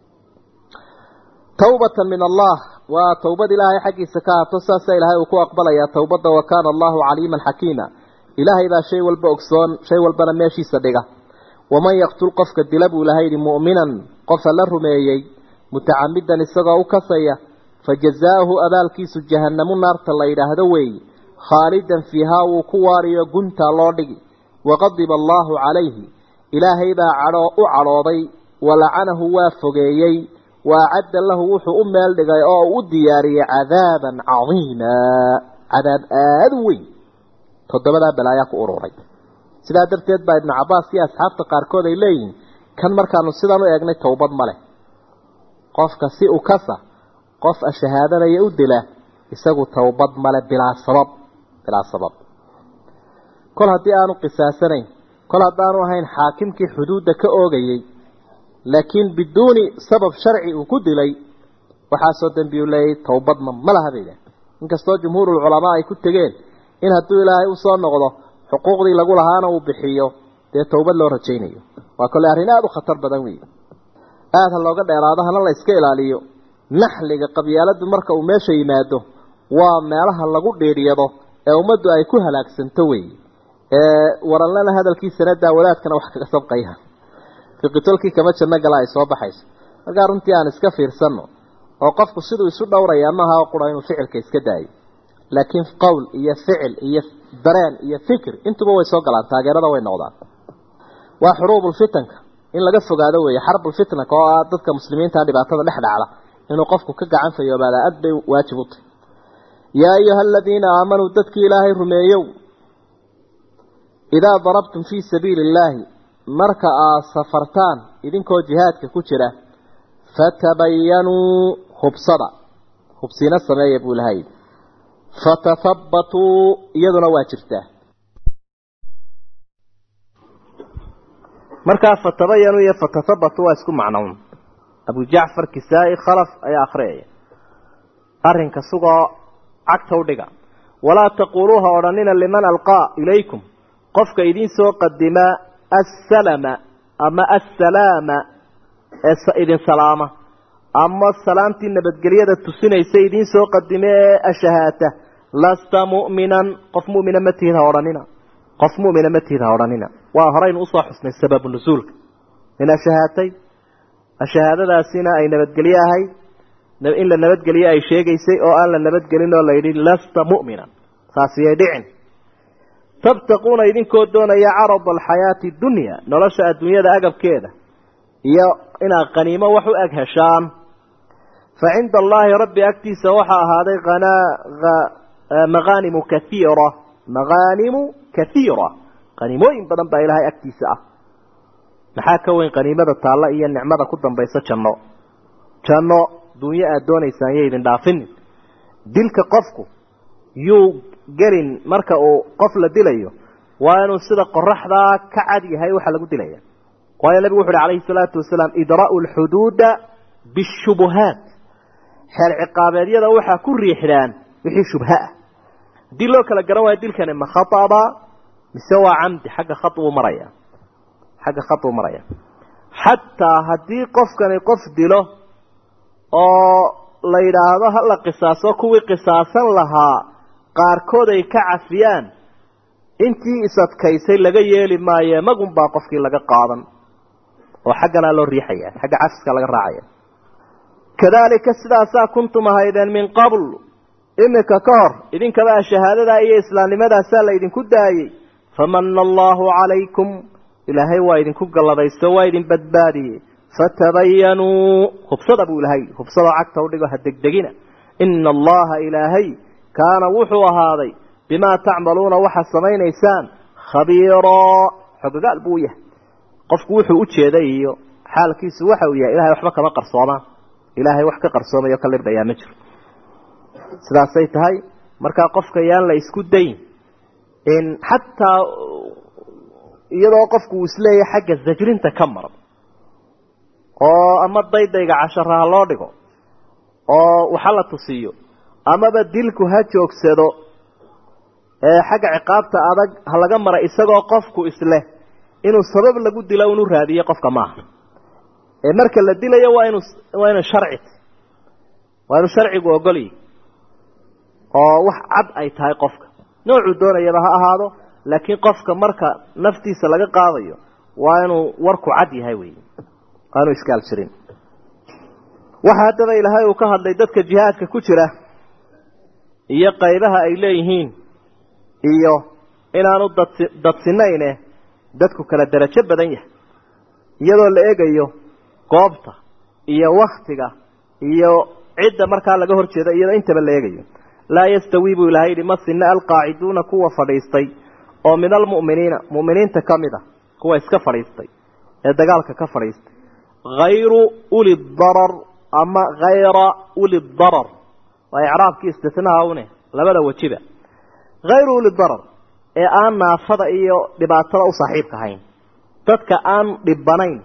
tawbatan min Allah wa tawbad ilaahi xaqiisa ka tosaasa ilaahi uu ku aqbalaya tawbada wa kana Allahu aliman hakima ilaahi ba shay walba ogsoon shay walbana meeshiisa dhiga waman yaqtul qafka dilabu ilaahi mu'minan qof la rumeeyay mutaammidan isagoo u kasaya fajazaahu abaalkiisu jahannamu naarta la yiraahdo way khalidan fiha wa kuwariyo gunta loo dhigi waqadib Allahu alayhi إلهي با عرو أعراضي ولعنه وافقيي وعد له وحو أمال لغاية أو دياري عذابا عظيما عذاب آدوي تضمد بلاياك أروري سيدا درتيد با ابن عباس في أصحاب تقاركود إليين كان مركانو سيدانو يغني توباد ماله قفك سيء كسا قف الشهادة يؤد له يساقو توباد ماله بلا سبب بلا سبب كل هدي آنو قساسنين كل هدانو هين حاكمك حدود كأوغيي لكن بدون سبب شرعي وكد لي وحاسو دنبيو لي توباد ملها بيده إنك استوى جمهور العلماء يكون تجين إن هدو إلهي وصال نغضه حقوق دي لقول هانا وبحيو دي توباد لو رجينيو وكل أهرناء خطر بدوي آه الله قد إرادها الله إسكيل عليو نحلق قبيالات بمركة وماشي يماده ومالها الله قد يريده أو مدو أي كوها لك سنتوي أه ورلنا هذا الكيس سنة ولاد كانوا حقا سبقيها في قتلك كما تشنق الله يصوب حيث قال انت أنا اسكفير سنو وقفك السيد ويسود دوري أنها قرآن وفعل كيس كداي لكن في قول إيا فعل إيا دران إيا فكر انتو بوا يسوق الله تاقير هذا وين نوضع وحروب الفتن إن لقفوا قادوا حرب الفتنة ضدك مسلمين تاني بعتذا نحن على إنه قفكوا كقعان في يوم على أدي واجبط يا أيها الذين آمنوا ضدك إلهي رميو إذا ضربتم في سبيل الله مركا سفرتان إذن كو جهادك كترة فتبينوا خبصدا خبصين السماء يقول هاي فتثبتوا يدنا واجرته مركا فتبينوا فتثبتوا اسكم معنون أبو جعفر كسائي خلف أي آخرية أرهن كسوغا عكتو دقا ولا تقولوها ورنين لمن ألقى إليكم قفك إذن سوق الدماء السلام أما السلام إذن سلامة أما السلامة النبتقلية تسنى سيدين سوق الدماء الشهادة لست مؤمنا قف مؤمنا متهذا وراننا قف مؤمنا متهذا وراننا وهرين أصلا حسن السبب النزول من الشهادتين الشهادة سنة أي نبتقلية هاي إلا النبتقلية أي شيء يسي أو أن النبتقلية ولا يريد لست مؤمنا فسيدعن تبتقون إذن كودون يا عرض الحياة الدنيا نرشأ الدنيا ذا أقب كذا يا إنا قنيمة وحو أقهشان فعند الله ربي أكتي سوحا هذا غنا غ... مغانم كثيرة مغانم كثيرة قنيموين بدن با إلهي أكتي سأ محاكوين قنيمة التعالى إيا النعمة كدن بيسا جنو جنو دنيا أدوني سانيه إذن دافن دلك قفكو يو قرن مركا قفل دليو وانو صدق الرحضة كعدي هاي وحلقو دليو قال النبي وحده عليه الصلاة والسلام إدراء الحدود بالشبهات حال عقابات يدا وحا كل ريحلان وحي شبهاء دي لو كلا قروا دي كان ما خطابا مسوى عمد حق خطوه مريا حق خطوه مريا حتى هدي قف كان يقف ديله او لا يراهdo هلا قصاصو كوي قصاصا لها قاركود ay ka cafiyaan intii isadkaysay laga yeeli maayo magun baa qofkii laga qaadan وحقنا لو ريحيا حق عفسك لغا راعيا كذلك سداسا كنتم هيدا من قبل إنك كار إذن كبا شهادة أي إسلام لماذا سأل إذن كداي فمن الله عليكم إلهي وإذن كد الله بيستوى إذن بدبادي فتبينوا خبصد أبو إلهي خبصد عكتا ودقوا هدقدقين إن الله إلهي كان وحوى هذا بما تعملون وحسمين إنسان خبيرا حق قال بويه qofku wuxuu u jeeday iyo xaalkiisu waxa uu yahay ilaahay waxba kama qarsooma ilaahay wax ka qarsoomayo kala dhibayaa ma jiro sidaasay tahay marka qofka yaan la isku dayn in hatta iyadoo qofku isleeyahay xagga zajrinta ka mar oo ama daydayga casharaha loo dhigo oo waxa la tusiyo ama badilku ha joogsado ee xagga ciqaabta adag ha laga mara isagoo qofku isle inuu sabab lagu dilo inuu raadiyo qofka ma aha ee marka la dilayo waa inuu waa inuu sharci waa inuu sharcigu ogolay oo wax cad ay tahay qofka noocu doonayaba ha ahaado laakiin qofka marka naftiisa laga qaadayo waa inuu warku cad yahay weey aanu iskaal jirin waxa hadaba ilaahay uu ka hadlay dadka jihaadka ku jira iyo qaybaha ay leeyihiin iyo inaanu dadsinayne dadku kala darajo badan yahay iyadoo la eegayo goobta iyo waqtiga iyo cidda marka laga horjeedo iyadoo intaba la eegayo la yastawibu ilaahay masna alqaaciduna kuwa fadhiistay oo min almu'miniina mu'miniinta kamida kuwa iska fadhiistay ee dagaalka ka fadhiistay ghayru uli darar ama ghayra uli darar wa i'raabki istithnaa'una labada wajiba ghayru uli darar ee aan naafada iyo dhibaatada u saaxiibka ahayn dadka aan dhibanayn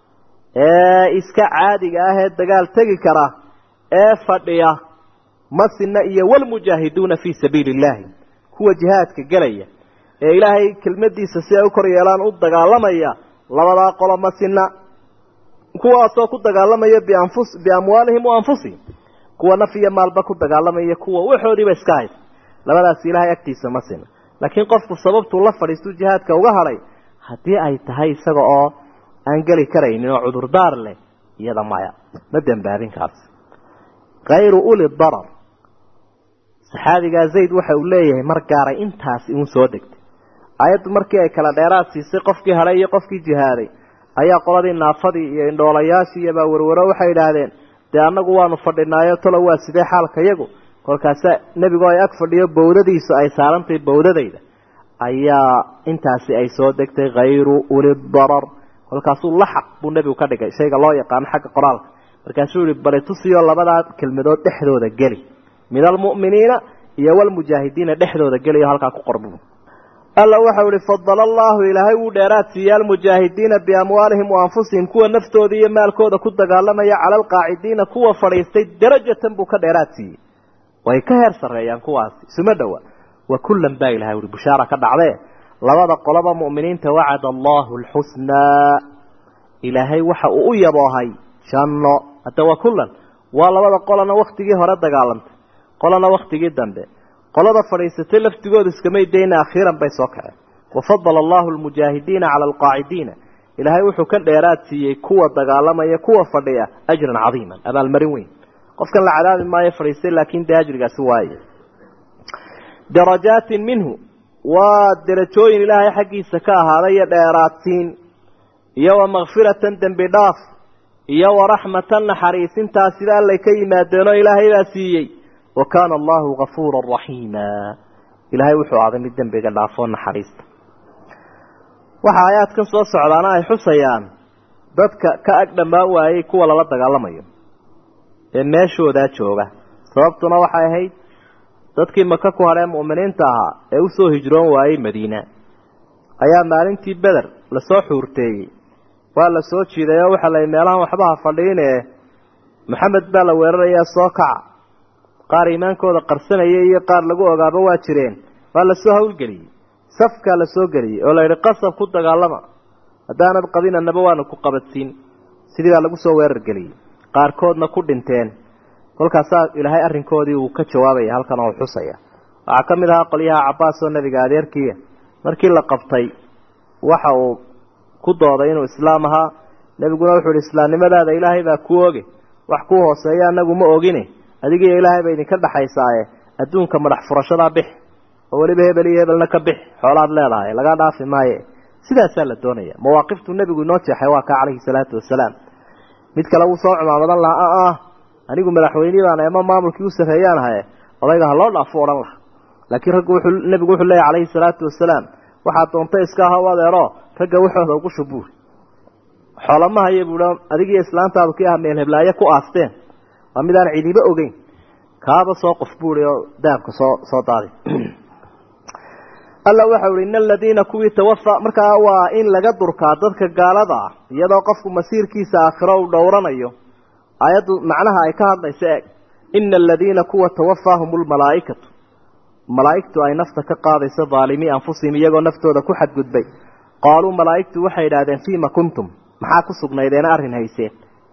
ee iska caadiga ah ee dagaal tagi kara ee fadhiya masna iyo wal mujaahiduuna fi sabiilillah kuwa jihaadka galaya ee ilaahay kelmadiisa si ay u kor yeelaan u dagaalamaya labada qolo masna kuwa soo ku dagaalamaya bi anfus bi amwaalihim wa anfusihim kuwa nafiya maalba ku dagaalamaya kuwa waxoodiba iska hay labadaas ilaahay agtiisa masna laakiin qofku sababtu la fadhiisto jihaadka uga haray hadii ay tahay isaga oo aan gali karaynin oo cudur daar leh iyada maya ma dambaabin kaas غير أولي الضرر saxaabiga Zayd waxa uu leeyahay mar gaaray intaas inuu soo degtay ayad markii ay kala dheeraad siisay qofkii haray iyo qofkii jihaaday ayaa qoladii naafadii iyo indhoolayaashii iyo baa warwaro waxay yiraahdeen de anagu waanu fadhinaayo tolo waa sidee xaalka iyagu kolkaas nabigu ay ag fadhiyo bowdadiisu ay saarantay bowdadayda ayaa intaasi ay soo degtay غير أولي الضرر kolkaas uu laxaq buu nabigu ka dhigay shayga loo yaqaan xagga qoraalka markaas uu bari tusiyo labada kelmadood dhexdooda gali من المؤمنين يا والمجاهدين دحدود غليو halka ku qorbo Allah waxa uu fadal Allah ilaahay uu dheeraad siiyay mujaahidiin bi amwaalihim wa anfusihim kuwa naftooda iyo maalkooda ku dagaalamaya cala alqaacidiin kuwa fariistay darajatan buu ka dheeraad siiyay way ka heer sareeyaan kuwaas isma dhawa wa kullan baa ilaahay uu bishaara ka dhacday labada qolaba muuminiinta wa'ada Allahu alhusna ilaahay waxa uu yaboohay janno hadda waa kullan waa labada qolana waktigii hore dagaalantay qolana waktigii dambe qolada fadhiisatay laftigooda iskamay dayna akhiiran bay soo kaceen wafadala allahu almujaahidiina cala alqaacidiina ilaahay wuxuu ka dheeraad siiyey kuwa dagaalamaya kuwa fadhiya ajran cadiiman abaalmarin weyn qofkan la cadaabi maayo fadhiistay laakiin dee ajrigaasi waaye darajaatin minhu waa darajooyin ilaahay xaggiisa ka ahaaday iyo dheeraadsiin iyo wa makfiratan dembi dhaaf iyo waraxmatan naxariisintaa sida allay ka yimaadeenoo ilaahay baa siiyey wa kaana allahu gafuura raxiima ilaahay wuxuu aaday mid dembiga dhaafoo naxariista waxa aayaadkan soo socdaana ay xusayaan dadka ka ag dhammaan waayey kuwa lala dagaalamayo ee meeshoodaa jooga sababtuna waxay ahayd dadkii maka ku hadhee mu'miniinta ahaa ee usoo hijroon waayey madiina ayaa maalintii beder lasoo xuurteeyey waa la soo jiiday oo waxaa la meelahan waxba ha fadhiinee maxamed baa la weerarayaa soo kaca qaar iimaankooda qarsanaya iyo qaar lagu ogaaba waa jireen waa lasoo hawlgeliyey safkaa la soo geliyey oo la yidhi qasab ku dagaalama haddaanad qabin annaba waanu ku qabadsiin sidii baa lagu soo weerar geliyey qaarkoodna ku dhinteen kolkaasaa ilaahay arrinkoodii uu ka jawaabaya halkan oo xusaya waxaa ka mid ahaa qolyaha cabbaas oo nebiga adeerkiiya markii la qabtay waxa uu ku dooday inuu islaam ahaa nebiguna wuxuu ihi islaamnimadaada ilaahay baa ku oge wax kuu hooseeya annagu ma ogine adigiiyo ilaahay ba idinka dhaxaysaaye adduunka madax furashadaa bix oo weliba hebel iyo hebelna ka bix xoolaad leedahay lagaa dhaafi maaye sidaasaa la doonaya mawaaqiftuu nebigu inoo jeexay waa kaa calayhi salaatu wasalaam mid kale wuu soo cumaamadan lahaa a ah anigu madaxweynihii baan ama maamulkii u sarreeyaan ahaye odayga ha loo dhaafo odhan laha laakiin raggu wuxuu nebigu wuxuu leeyahy calayhi salaatu wasalaam waxaad doontay iska aha u adeero ragga waxooda ugu shubuur xoolamahaye buuha adigiiyo islaantaadu kii ah meel heblaaye ku aasteen waa midaan cidiba ogeyn kaaba soo qof buuri oo dahabka soo soo daadi alla waxa uu in alladina kuwi tawafa marka waa in laga durkaa dadka gaalada ah iyadoo qofku masiirkiisa aakhiro uu dhowranayo ayadu macnaha ay ka hadlayso eeg in alladina kuwa tawaffahumul malaa'ikatu malaa'iktu ay nafta ka qaadayso zaalimi anfusihim iyagoo naftooda ku xadgudbay qaaluu malaa'iktu waxay yidhaahdeen fiima kuntum maxaa ku sugnaydeen arrin hayseen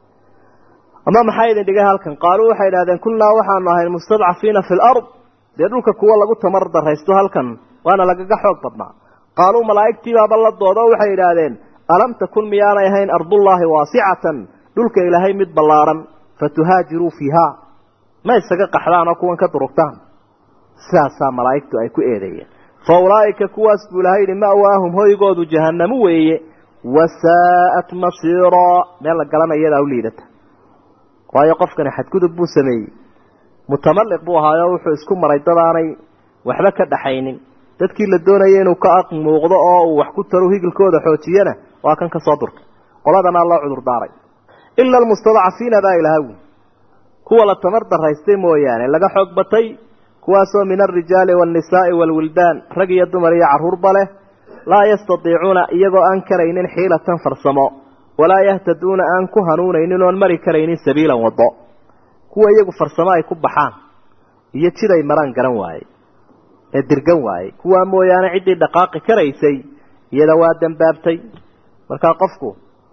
ama maxay idin dhigay halkan qaaluu waxay yidhahdeen kunnaa waxaanu ahayn mustadcafiina fi lard dee dhulka kuwa lagu tamar daraysto halkan waana lagaga xoog badnaa qaaluu malaa'igtii baaba la doodo waxay yidhaahdeen alam takun miyaanay ahayn ardullaahi waasicatan dhulka ilaahay mid ballaaran fatuhaajiruu fiihaa ma isaga qaxdaan oo kuwan ka durugtaan sidaasaa malaa'igtu ay ku eedeeyeen fa ulaa'ika kuwaas buu ilahay yidhi ma'waahum hoygoodu jahanamo weeye wasaa'at masiiraa meel la galana iyadaa u liidata waayo qofkani xadgudub buu sameeyey mutamalliq buu ahaayo wuxuu isku maray dadaanay waxba ka dhaxaynin dadkii la doonaya inuu ka aq muuqdo oo uu wax ku taro higilkooda xoojiyana waa kan ka soo durkay qoladana loo cudur daaray illa almustadcafiina baa ilaahu kuwa la tamar daraystay mooyaane laga xoog batay kuwaasoo min alrijaali waalnisaa'i waalwildaan rag iyo dumar iyo carruurba leh laa yastadiicuuna iyagoo aan karaynin xiilatan farsamo walaa yahtaduuna aan ku hanuunaynin oon mari karaynin sabiilan waddo kuwa iyagu farsamo ay ku baxaan iyo jiday maraan garan waaye ee dirgan waaye kuwaa mooyaane ciddii dhaqaaqi karaysay iyada waa dambaabtay markaa qofku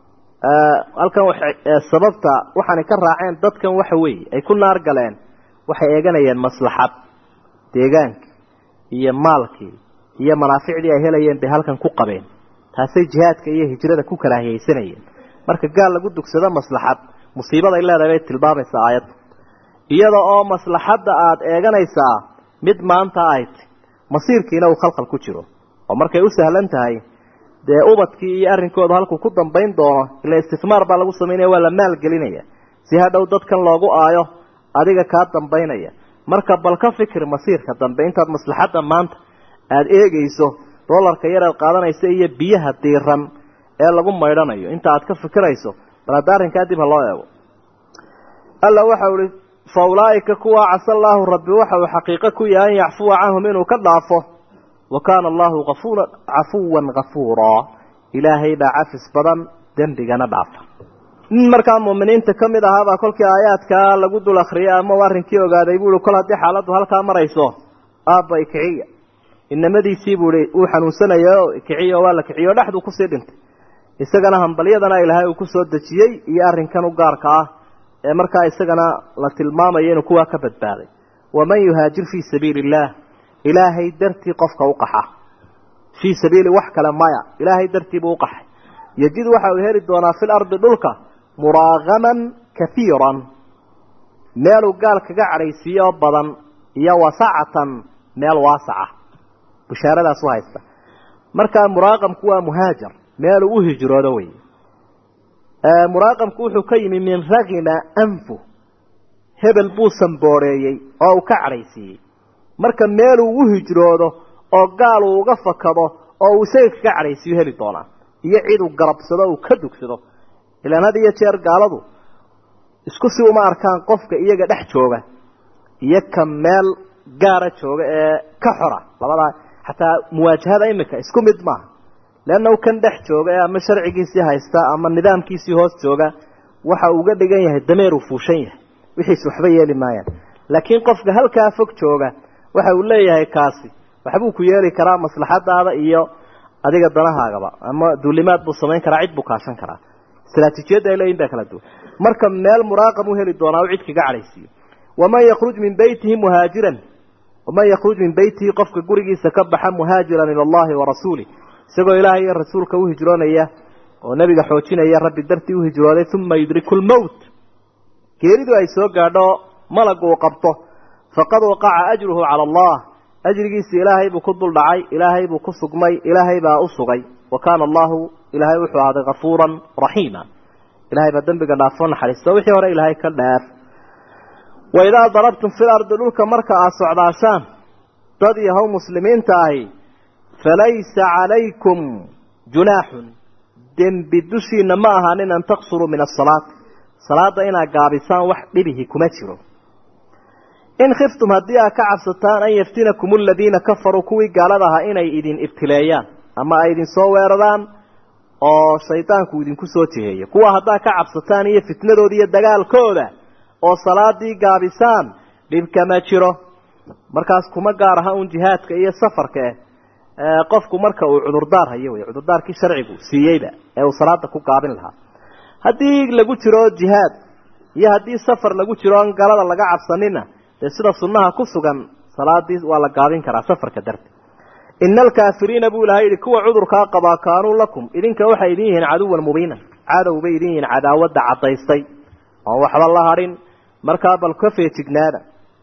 halkan sababta waxaanay ka raaceen dadkan waxa weeye ay ku naar galeen waxay eeganayeen maslaxad deegaankii iyo maalkii iyo manaaficdii ay helayeen bay halkan ku qabeen taasay jihaadka iyo hijrada ku karaahiyeysanayeen marka gaal lagu dugsado maslaxad musiibada ay leedahay bay tilmaamaysaa aayadda iyada oo maslaxadda aada eeganaysaa mid maanta ay tahy masiirkiina uu khalkhal ku jiro oo markay u sahlan tahay dee ubadkii iyo arrinkooda halkuu ku dambayn doono ila istismaar baa lagu samaynaya waa la maalgelinaya si hadhow dadkan loogu aayo adiga kaa dambaynaya marka bal ka fikir masiirka dambe intaad maslaxadda maanta aada eegayso doolarka yar aad qaadanaysa iyo biyaha diiran ee lagu maydhanayo inta aad ka fikirayso bal hadda arrinkaa dib ha loo eego alla waxau ihi fa ulaa'ika kuwa casa allaahu rabbi waxa uu xaqiiqo ku yahay an yacfuwa canhum inuu ka dhaafo wa kaana allahu afuura cafuwan kafuuraa ilaahay baa cafis badan dembigana dhaafa nin markaa muuminiinta ka mid ahaabaa kolkii aayaadkaa lagu dul akriyay ama u arrinkii ogaaday buuhi kol haddii xaaladdu halkaa marayso aabba ikiciya inamadiisii buuhi uu xanuunsanaya oo ikiciyo waa la kiciyo dhexduu kusii dhintay isagana hambalyadana ilaahay uu ku soo dejiyey iyo arrinkan u gaarka ah ee markaa isagana la tilmaamayo inuu kuwa ka badbaaday waman yuhaajir fi sabiilillah ilaahay dartii qofka u qaxa fi sabiili wax kale maya ilaahay dartii buu u qaxay yajid waxa uu heli doonaa fil ardi dhulka muraagaman kathiiran meelu gaal kaga cadhaysiiyo badan iyo wasacatan meel waasaca bushaaradaas u haysta markaa muraaqamku waa muhaajar meel uu hijroodo way ee muraaqamku wuxuu ka yimi min ragina anfu hebel buu sanbooreeyay oo uu ka cadhaysiiyey marka meel uu hijroodo oo gaal uu uga fakado oo uu isaga ka cadhaysiiyo heli doonaa iyo cid uu garabsado uu ka dugsado ilaan had iyo jeer gaaladu isku si uma arkaan qofka iyaga dhex jooga iyo ka meel gaara jooga ee ka xora labada xataa muwaajahada imika isku mid maaha leanna kan dhex jooga ee ama sharcigiisii haysta ama nidaamkiisii hoos jooga waxa uu uga dhigan yahay dameer uu fuushan yahay wixiis waxba yeeli maayaan laakiin qofka halkaa fog jooga waxa uu leeyahay kaasi waxbuu ku yeeli karaa maslaxadaada iyo adiga danahaagaba ama duulimaad buu samayn karaa cid buu kaashan karaa استراتيجية إلى إنك لا دو مركب مال مراقب وهل الدونا وعد في قعريسي وما يخرج من بيته مهاجرا وما يخرج من بيته قفك قرقي سكبحا مهاجرا إلى الله ورسوله سقوا إلهي الرسول كوهجرون إياه ونبي حوتين إياه رب الدرتي وهجرون ثم يدرك الموت كيريدو أي سوق عدو ملق وقبطه فقد وقع أجره على الله أجرقيس إلهي بكض الدعي إلهي بكسق مي إلهي بأصغي وكان الله إلهي وحو هذا غفورا رحيما إلهي بدن بقنافون حريصة وحي ورا إلهي كالناف وإذا ضربتم في الأرض لولك مركا أصعد عشان تضيه مسلمين تاهي فليس عليكم جناح دم بدوشي نماها أن تقصروا من الصلاة صلاة إنا قابسان وحبه كمتشروا إن خفتم هديها كعب ستان أن يفتنكم الذين كفروا كوي قالبها إنا إذن ابتلايان أما إذن سويردان oo shaytaanku idinku soo jeeyay kuwa hadaa ka cabsataan iyo fitnadoodi iyo dagaalkooda oo salaadii gaabisaan dhibka ma jiro markaas kuma gaar aha un jihaadka iyo safarka ee qofku marka uu cudurdaar hayo way cudurdaarkii sharciigu siiyayba ee uu salaada ku gaabin lahaa hadii lagu jiro jihaad iyo hadii safar lagu jiro aan galada laga cabsanina ee sida sunnaha ku sugan salaadii waa la gaabin karaa safarka darteed إن الكافرين أبو لهيد كوا عذر كاقبا كانوا لكم إذن كوحا إذين عدوا مبينا عادوا بإذين عداوة عطيستي ووحب الله هارين مركب الكفية تقنادا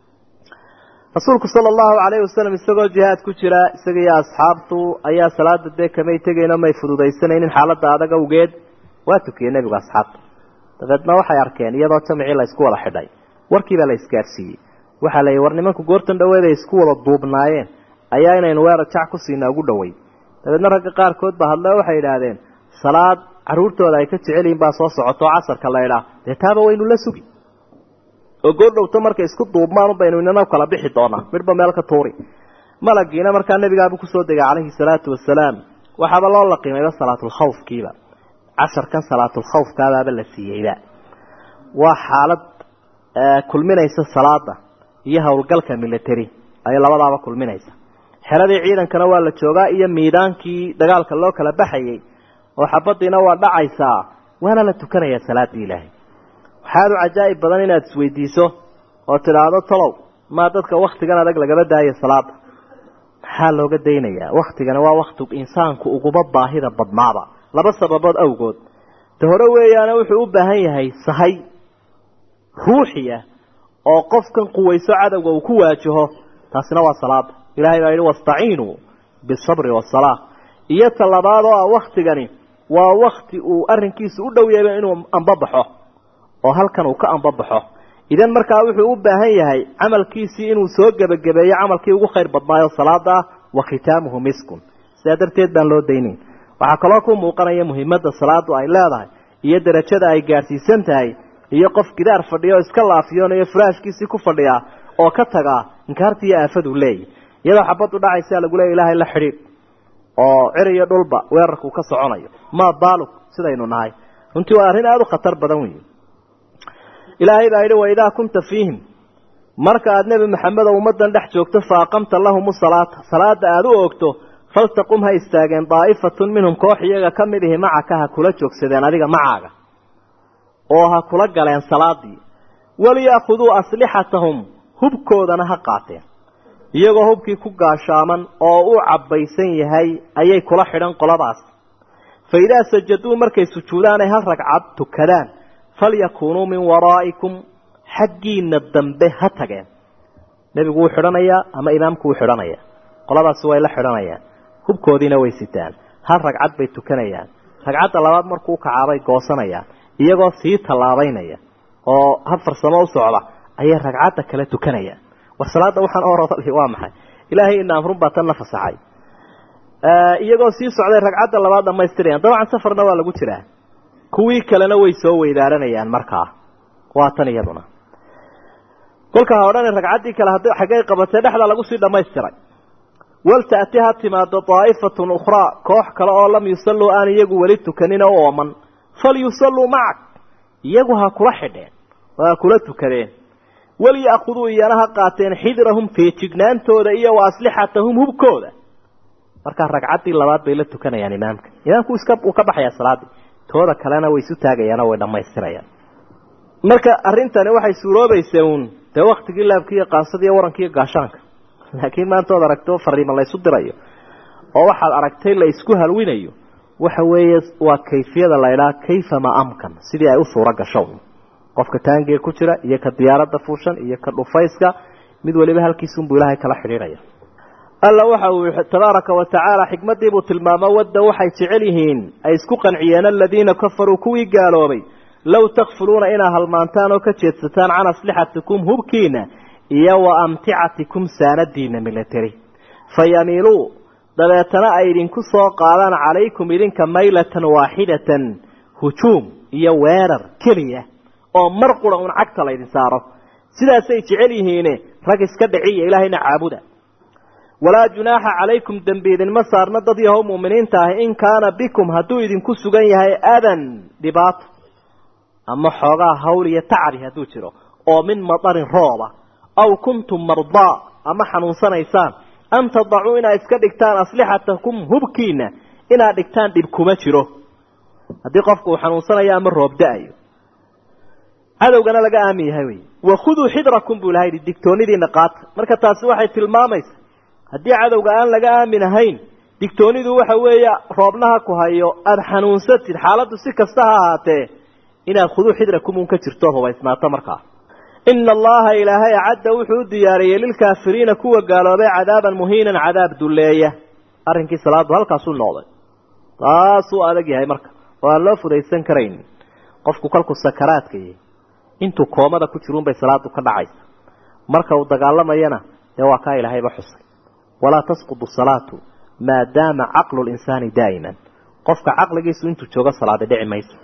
رسولك صلى الله عليه وسلم استقل جهاد كترا استقل يا أصحابته أيها صلاة الديك كما يتقين ما يفضوا ديستنين حالة هذا قوقيد واتوكي النبي أصحابته تغدنا وحا ياركين يضع تمعي لا يسكوا لحداي وركي بلا يسكارسي وحا لا يورني منكو قورتن دويدا يسكوا للضوبنايين ayaa inaynu weerar jac ku siinaa ugu dhaweey dadna rag qaar kood ba hadla waxay yiraahdeen salaad caruurtooda ay ka jecel yihiin baa soo socoto casarka la ilaa taaba waynu la sugi oo goordhowto marka isku duubmaan u baynu inana kala bixi doona midba meel ka toori malagiina marka nabiga abu ku soo degay calayhi salaatu wasalaam waxa loo la qiimeeyo salaatul khawf kiiba casharkan salaatul khawf taaba la siiyayda waa xaalad kulminaysa salaada iyo hawlgalka military ay labadaaba kulminaysa xeradii ciidankana waa la joogaa iyo miidaankii dagaalka loo kala baxayay oo xabadiina waa dhacaysaa waana la tukanayaa salaadii ilaahay waxaad u cajaa'ib badan inaad isweydiiso oo tiraahdo talow ma dadka waqtigan adag laga badaayo salaada maxaa looga daynayaa waqtigana waa waqtiga insaanku ugu baahida badnaaba laba sababood awgood ta hore weeyana wuxuu u baahan yahay sahay ruuxiya oo qofkan quwayso cadawga uu ku waajaho taasina waa salaada ilaahay baa yidhi wastaciinuu bisabri wasalaa iyo talabaad oo waqtigani waa waqti uu arrinkiisu u dhow yahay inuu anbabaxo oo halkan uu ka anbabaxo idan markaa wuxuu u baahan yahay amalkiisii inuu soo gabagabeeyo amalkii ugu khayr badnaayo salaada wa khitaamuhu miskun sidaa darteed baan loo daynin waxaa kaloo ku muuqanaya muhiimadda salaadu ay leedahay iyo darajada ay gaarsiisan tahay iyo qof gidaar fadhiyo iska laafiyoonayo furaashkiisii ku fadhiya oo ka taga inkaartii aafadu leeyahay iyadoo xabadu dhacaysa lagu leeyahay ilaahay la xiriir oo ciriyo dhulba weerarku ka soconayo ma baaluk sidaynu nahay runtii waa arrin aad u khatar badan weey ilaahay baa yidhi waydaa kunta fiihim marka aad nabi maxamed ummadan dhex joogto faaqamta lahum salaata salaada aad u oogto faltaqum ha istaageen daa'ifatun minhum koox iyaga ka mid ihi macaka ha kula joogsadeen adiga macaaga oo ha kula galeen salaadii waliyaakhuduu aslixatahum hubkoodana ha qaateen iyagoo hubkii ku gaashaaman oo u cabbaysan yahay ayay kula xidhan qoladaas fa idaa sajaduu markay sujuudaan ay hal ragcad tukadaan falyakuunuu min waraa'ikum xaggiina dambe ha tageen nebigu wuu xidhanayaa ama imaamku wuu xidhanayaa qoladaasi way la xidhanayaan hubkoodiina way sitaan hal ragcad bay tukanayaan ragcadda labaad markuu kacaabay goosanayaan iyagoo sii tallaabaynaya oo hab farsamo u socda ayay ragcadda kale tukanayaan war salaada waxaan orodalay waa maxay ilaahay ina amrun baa tan la fasaxay iyagoo sii socday ragcadda labaad dhamaystirayaan dabcan safarna waa lagu jiraa kuwii kalena way soo weydaaranayaan markaa waa tan iyaduna kolkaa odhan ragcaddii kale haddii xaggay qabatay dhexda lagu sii dhamaystiray walta'ti ha timaado daa'ifatun ukhraa koox kale oo lam yusalluu aan iyagu weli tukanina u ooman falyusalluu macak iyagu ha kula xidheen oo ha kula tukadeen waliyaakhuduu iyana ha qaateen xidrahum feejignaantooda iyo wa aslixatahum hubkooda markaa ragcaddii labaad bay la tukanayaan imaamka imaamku iska uu ka baxayaa salaadii tooda kalena way isu taagayaan oo way dhammaystirayaan marka arrintani waxay suuroobaysaa uun dee waktigii laabkiiyo qaansadii warankiiyo gaashaanka laakiin maanta ood aragto fariima la isu dirayo oo waxaad aragtay la isku halwinayo waxa weeye waa kayfiyada la idhaha kayfa ma amkan sidii ay u suuro gasho qofka taangiga ku jira iyo ka diyaaradda fuushan iyo ka dhufayska mid waliba halkiisunbuu ilaahay kala xidhiidhaya alla waxa uu tabaaraka wa tacaala xikmadii buu tilmaamo wadda waxay jecel yihiin ay isku qanciyeen aladiina kafaruu kuwii gaaloobay low takfuluuna inaa halmaantaan oo ka jeedsataan can aslixatikum hubkiina iyo wa amticatikum saanadiina military fayamiiluu dabeetana ay idinku soo qaadaan calaykum idinka maylatan waaxidatan hujuum iyo weerar keliya oo mar qura un cagta la idin saaro sidaasay jecel yihiin rag iska dhiciya ilaahayna caabuda walaa junaaxa calaykum dembi idinma saarna dad yahow mu'miniinta ah in kaana bikum hadduu idinku sugan yahay adan dhibaato ama xoogaa hawl iyo tacbi hadduu jiro oo min madarin rooba aw kuntum mardaa ama xanuunsanaysaan an tadacuu inaad iska dhigtaan aslixatakum hubkiina inaad dhigtaan dhib kuma jiro haddii qofku uu xanuunsanayo ama roob da-ayo cadowgana laga aamin yahay wey wakhuduu xidrakum buu ilahay digtoonidiina qaata marka taasi waxay tilmaamaysaa haddii cadowga aan laga aamin ahayn digtoonidu waxa weeye roobnaha ku hayo aada xanuunsatid xaaladdu si kasta ha ahaatee inaad khuduu xidrakum un ka jirto hubaysnaato markaa ina allaha ilaahay acadda wuxuu u diyaariyey lilkaafiriina kuwa gaaloobay cadaaban muhiinan cadaab dulleeya arrinkii salaadu halkaasuu noqday taasuu adag yahay marka oo aan loo fudaysan karayn qofku kolku sakaraadka yahay intuu koomada ku jiruun bay salaadu ka dhacaysa marka uu dagaalamayana dee waa kaa ilaahayba xusay walaa tasqudu salaatu maadaama caqlu linsaani daa'iman qofka caqligiisu intuu joogo salaada dhici mayso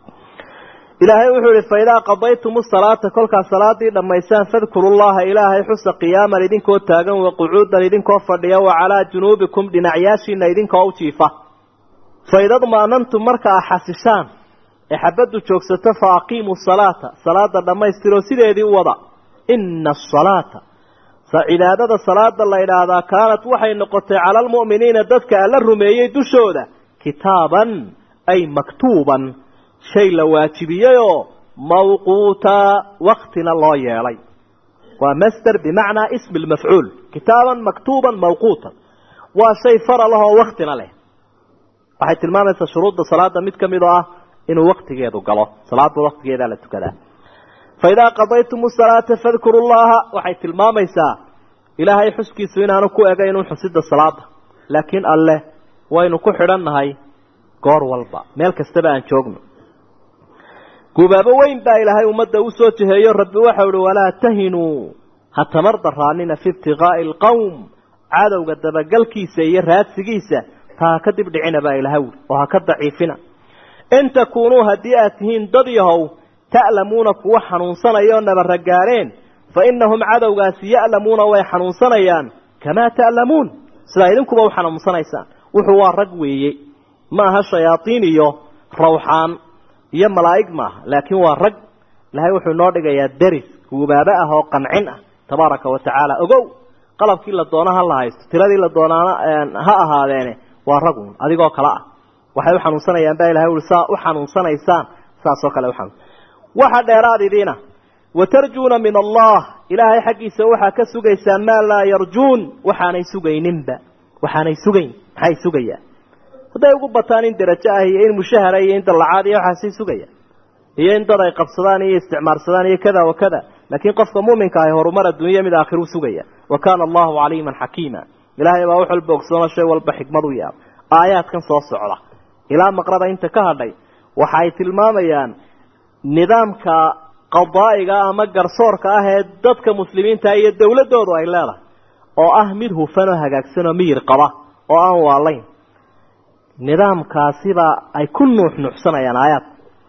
ilaahay wuxuu yihi faidaa qadaytum salaata kolkaas salaadii dhammaysaan fadkuru llaha ilaahay xusa qiyaaman idinkoo taagan wa qucuudan idinkoo fadhiya wa calaa junuubikum dhinacyaashiina idinkoo u jiifa faida dma'nantum marka a xasishaan ee xabaddu joogsato fa aqiimuu salaata salaada dhammaystiroo sideedii u wada ina asalaata cibaadada salaada la idhaahdaa kaanat waxay noqotay cala almu'miniina dadka alla rumeeyey dushooda kitaaban ay maktuuban shay la waajibiyeyoo mawquuta waktina loo yeelay waa masder bimacnaa ismi lmafcuul kitaaban maktuuban mawquutan waa shay faral ah oo waktina leh waxay tilmaamaysaa shuruudda salaada mid ka mid oo ah inuu waktigeedu galo salaadba waktigeedaa la tukadaa faidaa qadaytum salaata fadkuru llaha waxay tilmaamaysaa ilaahay xuskiisu inaanu ku egayn un xusida salaada laakiin alleh waynu ku xidhannahay goor walba meel kastaba aan joogno gubaabo weyn baa ilaahay ummadda u soo jiheeyo rabbi waxau uhi walaa tahinuu ha tamar daraanina fi ibtiqaa'i alqowm cadowga dabagalkiisa iyo raadsigiisa ta ha ka dib dhicina baa ilahay uli oo ha ka daciifina in takuunuu haddii aad tihiin dad yahow ta'lamuuna kuwa xanuunsanaya oo nabara gaareen fa innahum cadowgaasi ya'lamuuna way xanuunsanayaan kamaa ta'lamuun sidaa idinkuba u xanuunsanaysaan wuxuu waa rag weeye ma aha shayaaiin iyo rawxaan iyo malaa'ig maaha laakiin waa rag ilahay wuxuu inoo dhigayaa deris guubaabo ah oo qancin ah tabaaraka wa tacaala ogow qalabkii la doonaha la haysto tiradii la doonaana ha ahaadeene waa ragun adigoo kala ah waxay u xanuunsanayaan baa ilaahay uu saa u xanuunsanaysaan saasoo kale waxaan waxa dheeraadiina watarjuuna min allah ilaahay xaqiisa waxa ka sugaysaa ma la yarjuun waxaanay sugayninba waxaanay sugayn maxay sugayaan haday ugu bataan in darajo ah iyo in mushahara iyo in dalacaad iyo waxa si sugaya iyo in dad ay qabsadaan iyo isticmaalsadaan iyo kada wa kada laakiin qofka muuminka ah horumar adduunyo mid aakhiru sugaya wa kana allahu aliman hakima ilaahay baa wuxuu boogsoona shay walba xikmad u yaab aayaadkan soo socda ilaa maqrada inta ka hadhay waxa ay tilmaamayaan nidaamka qadaa'iga ama garsoorka ah ee dadka muslimiinta iyo dawladoodu ay leedahay oo ah mid hufan oo hagaagsan oo miyir qaba oo aan waalayn nidaamkaasiba ay ku nuuxnuuxsanayaan aayaad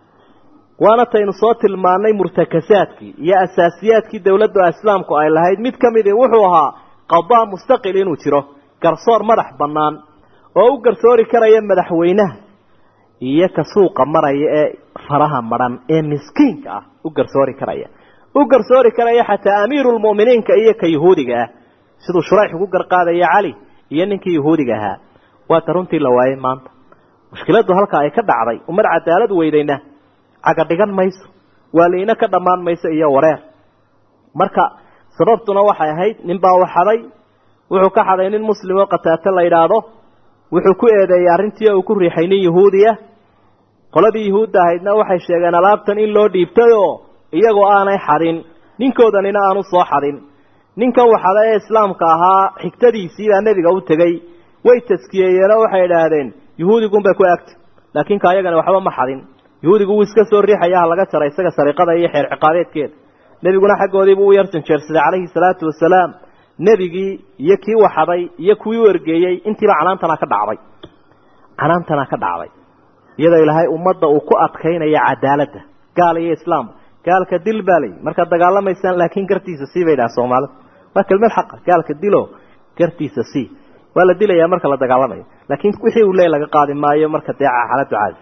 waana taynu soo tilmaanay murtakasaadkii iyo asaasiyaadkii dawladda islaamku ay lahayd mid kamid ah wuxuu ahaa qadaa mustaqil inuu jiro garsoor madax banaan oo u garsoori karaya madaxweynaha iyo ka suuqa maraya ee faraha maran ee miskiinka ah u garsoori karaya u garsoori karaya xataa amiirul muuminiinka iyo ka yahuudiga ah sidoo shurayx ugu garqaadaya cali iyo ninkii yahuudiga ahaa waa taruntii la waayay maanta mushkiladu halka ay ka dhacday umar cadaalad weydayna aga dhigan mayso waaliina ka dhamaan mayso iyo wareer marka sababtuna waxay ahayd nin baa waxaday wuxuu ka xaday nin muslim oo qataata la yiraahdo wuxuu ku eedeeyay arintii uu ku riixaynin yahuudiya qoladii yahuudda ahaydna waxay sheegeen alaabtan in loo dhiibtayo iyagoo aanay xadin ninkoodanina aanu soo xadin ninkan waxada ee islaamka ahaa xigtadiisii baa nabiga u tagay way taskiyeeyeen waxay yiraahdeen yahuudigu bay ku agtay laakiin ka ayagana waxba ma xadin yahuudigu wuu iska soo riixayaa laga jaray isaga sariiqada iyo xeer ciqaabeedkeed nabiguna xagoodii buu yarsan jeersaday calayhi salaatu wasalaam nabigii iyo kii waxaday iyo kuwii wargeeyay intiiba canaantana ka dhacday canaantana ka dhacday iyada ilaahay ummadda uu ku adkaynaya cadaaladda gaal iyo islaam gaalka dil baalay marka dagaalamaysan laakiin gartiisa sii bayda Soomaalidu waa kelmad xaq gaalka dilo gartiisa sii wala dilaya marka la dagaalamayo laakiin wixii uu leeyahay laga qaadi maayo marka deeca xaaladu caadi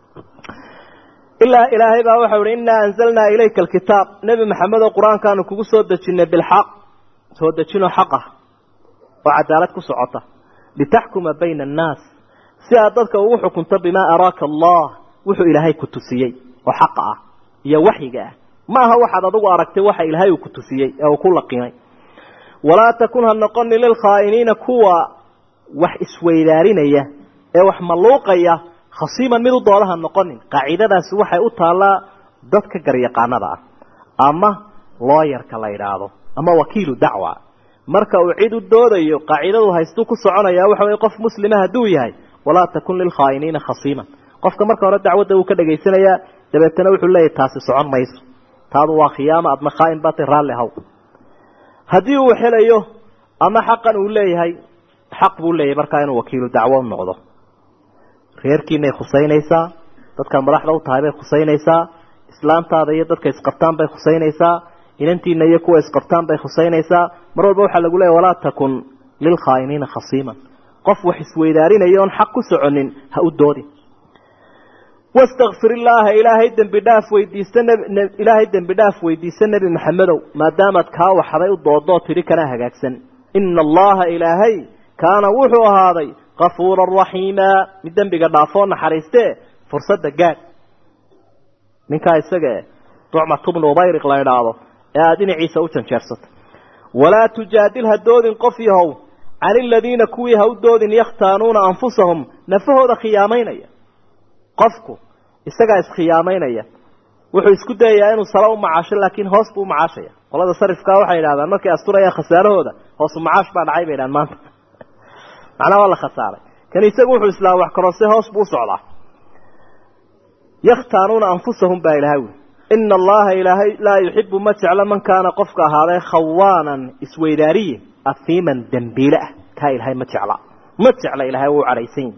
illa ilaahay baa waxa uu inna anzalna ilayka alkitab nabi maxamed oo quraankaanu kugu soo dajinay bil haqq soo dajino xaqa oo cadaalad ku socota litahkuma bayna an-nas si aad dadka ugu xukunto bima araka allah wuxuu ilaahay ku tusiyay oo xaq ah iyo waxiga ma aha waxaad adigu aragtay waxa ilaahay uu ku tusiyay ee uu ku laqinay wala takunha naqan lil khaa'inina kuwa wax isweydaarinaya ee wax maluuqaya khasiiman mid doolaha noqonin qaacidadaas waxay u taalaa dadka garyaqaanada ah ama lawyer-ka la yiraahdo ama wakiilu dacwa marka uu cid u doodayo qaacidadu haysto ku soconaya waxa way qof muslima haduu yahay wala takun lil khaa'inina khasiiman qofka marka hore dacwada uu ka dhageysanaya dabeetana wuxuu leeyahay taasi socon mayso taadu waa khiyaama adna khaa'in baad raali haw hadii uu helayo ama xaqan uu leeyahay xaq buu leeyahay marka inuu wakiilu dacwo noqdo reerkiina khusaynaysa dadka madaxda u tahay bay khusaynaysaa islaamtaada iyo dadka isqabtaan bay khusaynaysaa inantiina iyo kuwa isqabtaan bay khusaynaysaa mar walba waxa lagu leeyahay wala takun lil khaa'inina khasiiman qof wax isweydaarinaya oo xaq ku soconin ha u doodi واستغفر الله إلهي دم بداف ويديسن إلهي دم بداف ويديسن نبي محمد ما دامت كا وحبي الضوضات تركنا هجاكسن إن الله إلهي كان وحو هذا غفورا رحيما من دم بقدافون حريسته فرصة دقات من كاي سجى طعمة طبن وبيرق لا ينعضه يا دين عيسى وشن شرصت ولا تجادلها الدود قفيه عن الذين كويه الدود يختانون أنفسهم نفه ذا خيامين qofku isaga iskhiyaamaynaya wuxuu isku dayaa inuu sala u macaasho laakiin hoos buu macaashaya qolada sarifka waxay yiraahdaan markay asturaya khasaarahooda hoos u macaash baa dhacay beeran maanta macna wala khasaaray kan isagu wuxuu islaa wax karoose hoos buu socdaa yakhtaanuna anfusahum ba ilaahay inna allaha ilaahay la yuhibbu ma ja'ala man kana qofka ahaaday khawaanan isweydaariye afiman dambila ka ilaahay ma jecla ma jecla ilaahay uu caraysan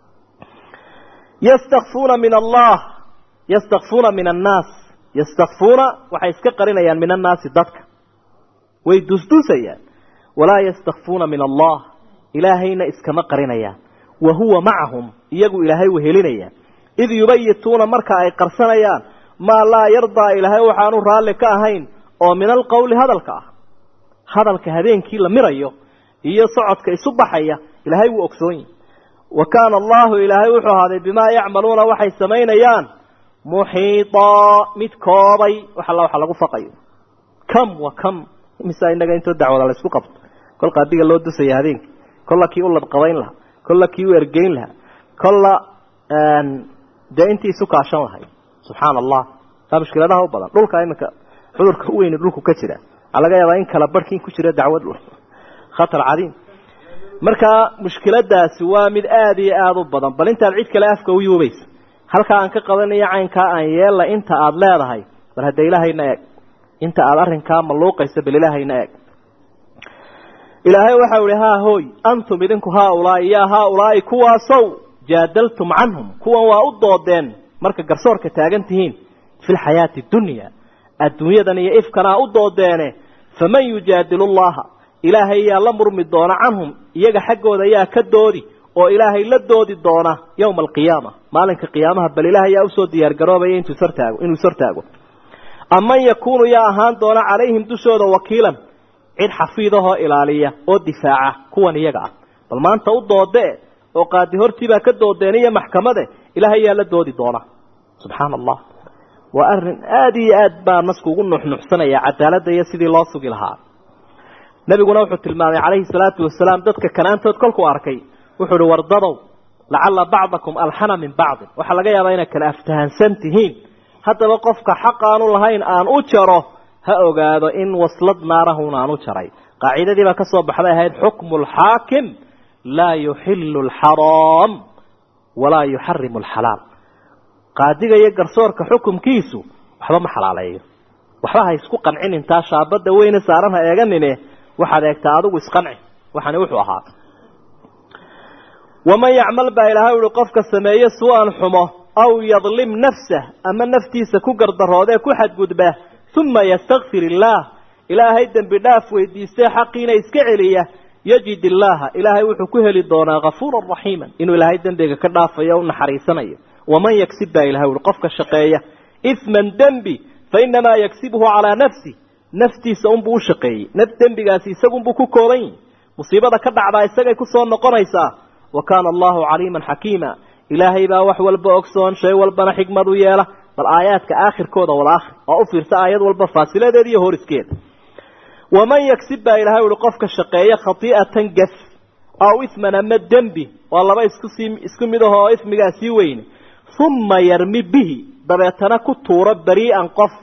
يستغفون من الله يستغفون من الناس يستغفون وحيسك قرينيان من الناس ضدك ويدسدوسيان ولا يستغفون من الله إلهينا إسكما قرينيان وهو معهم يجو إلهي وهلينيان إذ يبيتون مركا أي قرسنيان ما لا يرضى إلهي وحانو رالك أهين أو من القول هذا الكاه hadalka habeenkii la mirayo iyo socodka isu baxaya ilaahay wuu ogsoon yahay وكان الله إلهي وحده بما يعملون وحي سمينيان محيطا متكوبي وحلا وحلا قفقي كم وكم مثلا إنك أنت تدعو على السوق كل قادية اللي ودوسي هذين كل كي يقول بقوين لها كل كي يرجين لها كل ده أنت سوق عشان هاي سبحان الله فمشكلة ده هو بدل دول كايمك حضور كوين الروح كتيرة على جاي وين كلابركين كتيرة دعوة له خطر عظيم marka mushkiladaasi waa mid aad iyo aad u badan bal inta cid kale afka u yuubays halka aan ka qabanaya caynka aan yeela inta aad leedahay bar hada ilaahayna eeg inta aad arrinka maluuqaysa bil ilaahayna eeg ilaahay waxa uu leeyahay hooy antum idinku haa ulaa ya haa ulaa kuwaasow jaadaltum anhum kuwan waa u doodeen marka garsoorka taagan tihiin fil hayaati dunya adduunyadan iyo ifkana u doodeene faman yujadilu allah ilaahay yaa la murmi doona canhum iyaga xaggooda yaa ka doodi oo ilaahay la doodi doona yawm alqiyaama maalinka qiyaamaha bal ilaahay yaa u soo diyaar garoobay intuu sartaago inuu sartaago amma yakunu yaa ahaan doona calayhim dushooda wakiilan cid xafiidaho ilaaliya oo difaaca kuwan iyaga ah bal maanta u doode oo qaadi hortiiba ka doodeenaya maxkamada ilaahay yaa la doodi doona subhanallah wa arrin aadi aad baa nasku ugu nuxnuxsanaya cadaaladda iyo sidii loo sugi lahaa nabiguna wuxuu tilmaamay calayhi salaatu wasalaam dadka kanaantood kolku arkay wuxuu wardadow la'alla ba'dakum alhana min ba'd waxa laga yaabaa inay kala aftahansan tihiin hadaba qofka xaq aanu lahayn aan u jaro ha ogaado in waslad naarahuna aanu jaray qaacidadii ba ka soo baxday ahayd hukmul haakim la yuhillu alharam wala yuharrimu alhalal qaadiga iyo garsoorka xukumkiisu waxba ma xalaaleeyo waxba ha isku qancin inta shaabada weyna saaran ha eeganine waxaad eegtaa adigu isqanci waxana wuxuu ahaa wama ya'mal ba ilaahay uu qofka sameeyo su'an xumo aw yadlim nafsahu ama naftiisa ku gardaroode ku xadgudba thumma yastaghfir illah ilaahay dambi dhaaf weydiistay xaqiina iska celiya yajid illah ilaahay wuxuu ku heli doonaa ghafuurur rahiim inuu ilaahay dambiga ka dhaafayo oo naxariisanayo waman yaksib ba ilaahay uu qofka shaqeeya ithman dambi fa inma yaksibuhu ala nafsi naftiisa un buu shaqeeyay naf dambigaasi isagu buu ku kooban musiibada ka dhacdaa isagay ku soo noqonaysaa wa kana Allahu aliman hakima ilaahay baa wax walba ogsoon shay walbana xikmad u yeela bal aayaadka aakhirkooda wala aakhir oo u fiirsa aayad walba faasiladeed iyo horiskeed waman yaksib ba ilaahay uu qofka shaqeeya khati'atan gaf aw ithman ama dambi waa laba isku isku mid ah oo ismigaasi weyn thumma yarmi bihi dabeetana ku tuura bari'an qof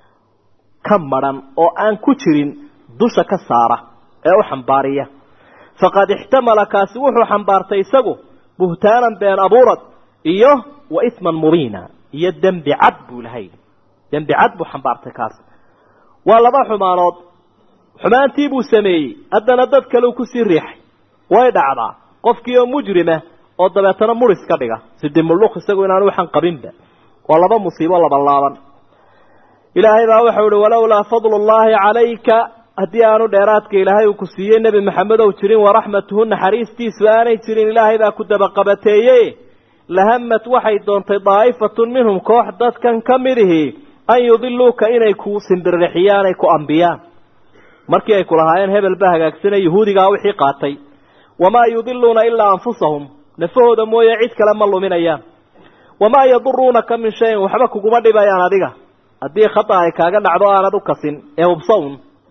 kamaran oo aan ku jirin dusha ka saara ee u xambaariya faqad ihtamala kaasi wuxuu xambaartay isagu buhtaanan been abuurad iyo wa ithman murina iyo dambi cad buu lahayd dambi cad buu xambaartay kaas waa laba xumaanood xumaantii buu sameeyay haddana dad kale ku sii riixay way dhacdaa qofkii oo mujrima oo dabeetana muris ka dhiga sidii muluq isagu inaanu waxan qabinba waa laba musiibo laba laaban ilaahay baa waxa uu walawla fadlullahi alayka hadii aanu dheeraadka ilaahay ku siiyay nabi maxamed oo jirin wa rahmatuhu naxariistiisu aanay jirin ilaahay baa ku dabaqabateeyay lahammat waxay doontay daa'ifatun minhum koox dadkan kamirihi ay yudilluka inay ku simbirrixiyaan ay ku anbiyaan markii ay kulahaayeen hebel baa hagaagsanay yahuudiga wixii qaatay wama yudilluna illa anfusahum nafahooda mooye cid kale ma luminayaan wama yadurrunaka min shay waxba kuguma dhibayaan adiga hadii khata ay kaaga dhacdo aanad u kasin ee hubsoon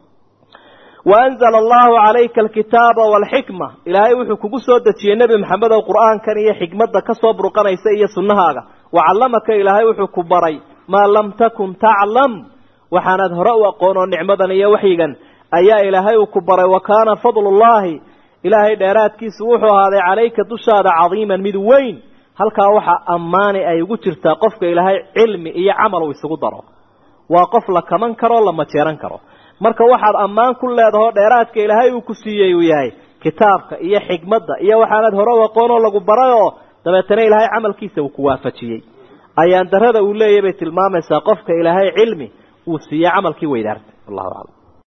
وأنزل الله عليك الكتاب والحكمة إلهي وحكو سودة النبي محمد القرآن كان هي حكمة كصبر قنيسة هي سنها وعلمك إلهي وحكو بري ما لم تكن تعلم وحاند هراء وقونا نعمة هي وحيقا أيا إلهي وكبري وكان فضل الله إلهي دارات كيسوحو هذا عليك دشاد عظيما مدوين هل كاوحا أماني أي قتر تاقفك إلهي علمي إيا عمل ويسقدره وقف لك من كرو لما تيران كرو marka waxaad amaan ku leedahay dheeraadka ilaahay uu ku siiyay uu yahay kitaabka iyo xigmadda iyo waxaanad hore waqoon oo lagu barayo dabeetana ilaahay amalkiisa uu ku waafajiyay ayaan darada uu leeyahay tilmaamaysa qofka ilaahay cilmi uu siiyay amalkii weydaartay Allahu a'lam